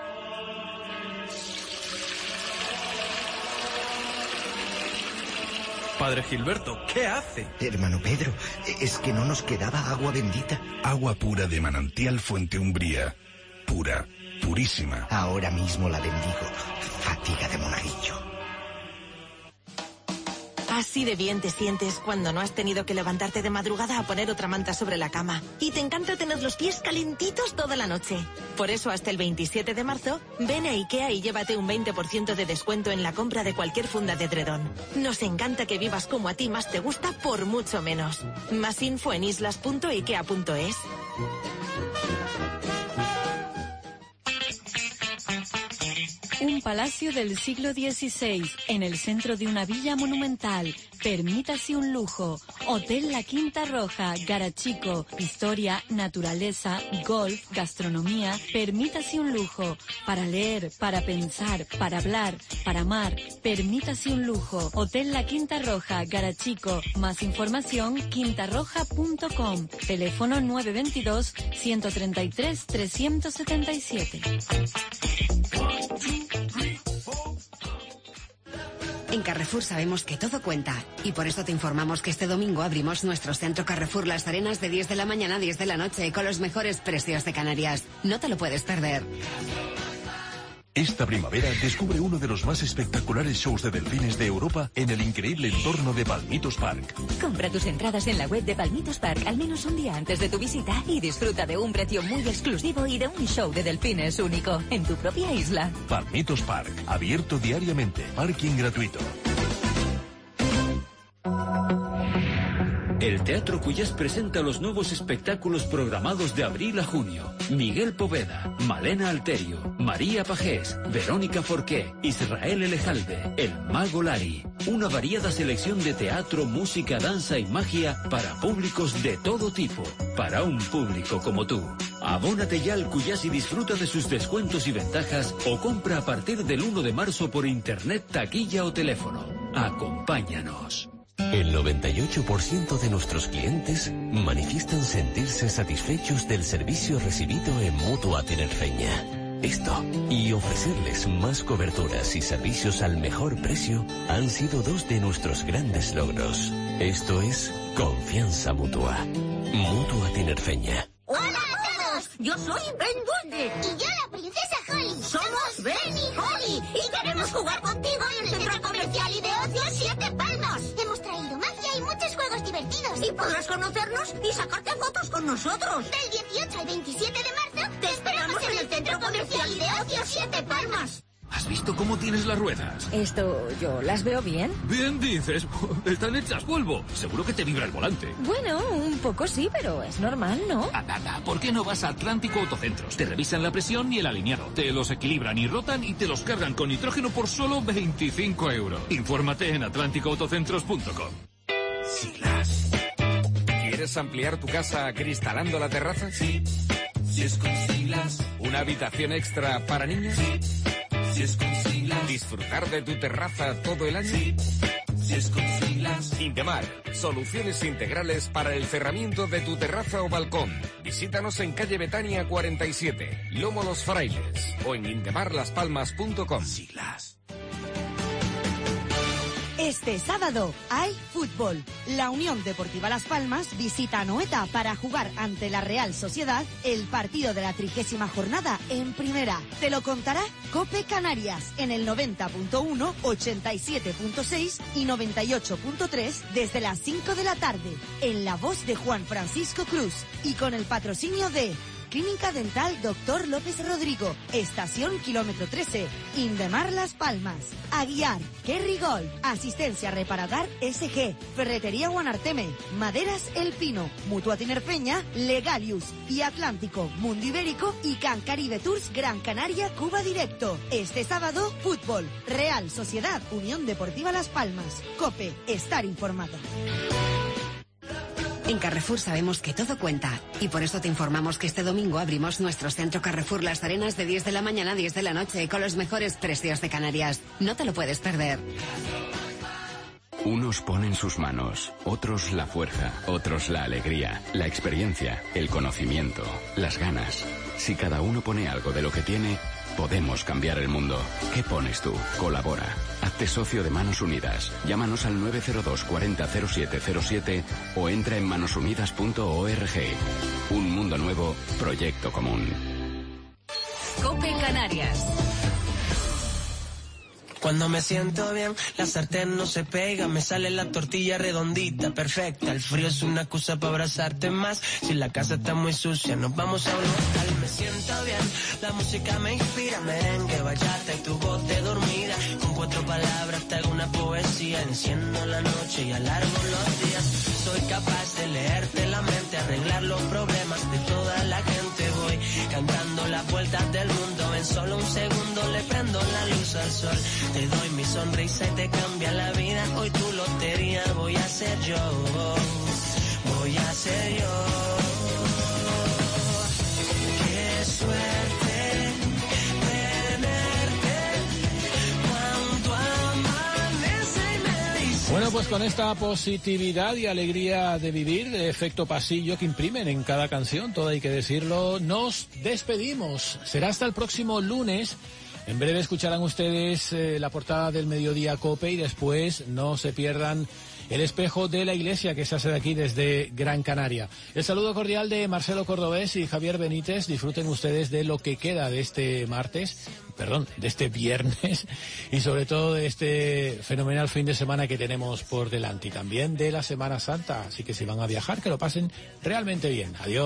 Speaker 17: Padre Gilberto, ¿qué hace?
Speaker 18: Hermano Pedro, es que no nos quedaba agua bendita.
Speaker 25: Agua pura de manantial Fuente Umbría. Pura, purísima.
Speaker 18: Ahora mismo la bendigo. Fatiga de monaguillo.
Speaker 13: Así de bien te sientes cuando no has tenido que levantarte de madrugada a poner otra manta sobre la cama. Y te encanta tener los pies calentitos toda la noche. Por eso hasta el 27 de marzo, ven a IKEA y llévate un 20% de descuento en la compra de cualquier funda de edredón. Nos encanta que vivas como a ti más te gusta por mucho menos. Más info en islas.ikea.es.
Speaker 7: Un palacio del siglo XVI, en el centro de una villa monumental. Permítase un lujo. Hotel La Quinta Roja, Garachico. Historia, naturaleza, golf, gastronomía. Permítase un lujo. Para leer, para pensar, para hablar, para amar. Permítase un lujo. Hotel La Quinta Roja, Garachico. Más información, quintarroja.com. Teléfono 922-133-377.
Speaker 15: En Carrefour sabemos que todo cuenta y por eso te informamos que este domingo abrimos nuestro centro Carrefour Las Arenas de 10 de la mañana a 10 de la noche con los mejores precios de Canarias. No te lo puedes perder.
Speaker 25: Esta primavera descubre uno de los más espectaculares shows de delfines de Europa en el increíble entorno de Palmitos Park.
Speaker 20: Compra tus entradas en la web de Palmitos Park al menos un día antes de tu visita y disfruta de un precio muy exclusivo y de un show de delfines único en tu propia isla.
Speaker 25: Palmitos Park, abierto diariamente, parking gratuito.
Speaker 22: El Teatro Cuyás presenta los nuevos espectáculos programados de abril a junio. Miguel Poveda, Malena Alterio, María Pajés, Verónica Forqué, Israel Elejalde, El Mago Lari. Una variada selección de teatro, música, danza y magia para públicos de todo tipo. Para un público como tú. Abónate ya al Cuyás y disfruta de sus descuentos y ventajas o compra a partir del 1 de marzo por internet, taquilla o teléfono. Acompáñanos.
Speaker 23: El 98% de nuestros clientes manifiestan sentirse satisfechos del servicio recibido en Mutua Tinerfeña. Esto y ofrecerles más coberturas y servicios al mejor precio han sido dos de nuestros grandes logros. Esto es confianza mutua. Mutua Tinerfeña.
Speaker 24: ¡Hola a todos! Yo soy Ben Duende. Y yo la princesa Holly. Somos Ben y Holly. Y queremos jugar contigo en el centro comercial y de ocio Siete Palmas. Hemos traído magia y muchos juegos divertidos. Y podrás conocernos y sacarte fotos con nosotros. Del 18 al 27 de marzo te esperamos en el centro comercial y de ocio Siete Palmas.
Speaker 26: ¿Has visto cómo tienes las ruedas?
Speaker 27: ¿Yo las veo bien?
Speaker 26: Bien dices, están hechas polvo. Seguro que te vibra el volante.
Speaker 27: Bueno, un poco sí, pero es normal, ¿no?
Speaker 26: Anda, ¿por qué no vas a Atlántico Autocentros? Te revisan la presión y el alineado. Te los equilibran y rotan y te los cargan con nitrógeno por solo 25 euros. Infórmate en atlánticoautocentros.com.
Speaker 28: Siglas. ¿Quieres ampliar tu casa acristalando la terraza?
Speaker 29: Sí. Si es con Siglas.
Speaker 28: ¿Una habitación extra para niños?
Speaker 29: Sí. Si es con Siglas.
Speaker 28: ¿Disfrutar de tu terraza todo el año?
Speaker 29: Sí. Si es con Siglas.
Speaker 28: Indemar, soluciones integrales para el cerramiento de tu terraza o balcón. Visítanos en calle Betania 47, Lomo Los Frailes o en indemarlaspalmas.com.
Speaker 29: Siglas.
Speaker 30: Este sábado hay fútbol. La Unión Deportiva Las Palmas visita Anoeta para jugar ante la Real Sociedad el partido de la 30ª jornada en primera. Te lo contará COPE Canarias en el 90.1, 87.6 y 98.3 desde las 5 de la tarde. En la voz de Juan Francisco Cruz y con el patrocinio de Clínica Dental Dr. López Rodrigo, Estación Kilómetro 13, Indemar Las Palmas, Aguiar, Kerry Gold, Asistencia Reparadar SG, Ferretería Guanarteme, Maderas El Pino, Mutua Tinerfeña, Legalius y Atlántico, Mundo Ibérico y Cancaribe Tours Gran Canaria Cuba Directo. Este sábado, fútbol, Real Sociedad, Unión Deportiva Las Palmas, COPE, estar informado.
Speaker 15: En Carrefour sabemos que todo cuenta y por eso te informamos que este domingo abrimos nuestro centro Carrefour Las Arenas de 10 de la mañana a 10 de la noche con los mejores precios de Canarias. No te lo puedes perder.
Speaker 31: Unos ponen sus manos, otros la fuerza, otros la alegría, la experiencia, el conocimiento, las ganas. Si cada uno pone algo de lo que tiene, podemos cambiar el mundo. ¿Qué pones tú? Colabora. Hazte socio de Manos Unidas. Llámanos al 902 40 0707 o entra en manosunidas.org. Un mundo nuevo, proyecto común.
Speaker 7: COPE Canarias.
Speaker 1: Cuando me siento bien, la sartén no se pega, me sale la tortilla redondita, perfecta. El frío es una excusa para abrazarte más. Si la casa está muy sucia, nos vamos a un local. Me siento bien, la música me inspira, merengue, bachata y tu voz de dormida. Con 4 palabras te hago una poesía, enciendo la noche y alargo los días. Soy capaz de leerte la mente, arreglar los problemas de toda la gente. Voy cantando las vueltas del mundo, en solo un segundo le prendo la luz al sol. Te doy mi sonrisa y te cambia la vida. Hoy tu lotería voy a ser yo, voy a ser yo. Qué suerte tenerte cuando amanece y me dice.
Speaker 2: Bueno, pues con esta positividad y alegría de vivir, de efecto pasillo que imprimen en cada canción, todo hay que decirlo, nos despedimos. Será hasta el próximo lunes. En breve escucharán ustedes la portada del Mediodía COPE y después no se pierdan el espejo de la iglesia que se hace de aquí desde Gran Canaria. El saludo cordial de Marcelo Cordobés y Javier Benítez. Disfruten ustedes de lo que queda de este de este viernes y sobre todo de este fenomenal fin de semana que tenemos por delante y también de la Semana Santa. Así que si van a viajar, que lo pasen realmente bien. Adiós.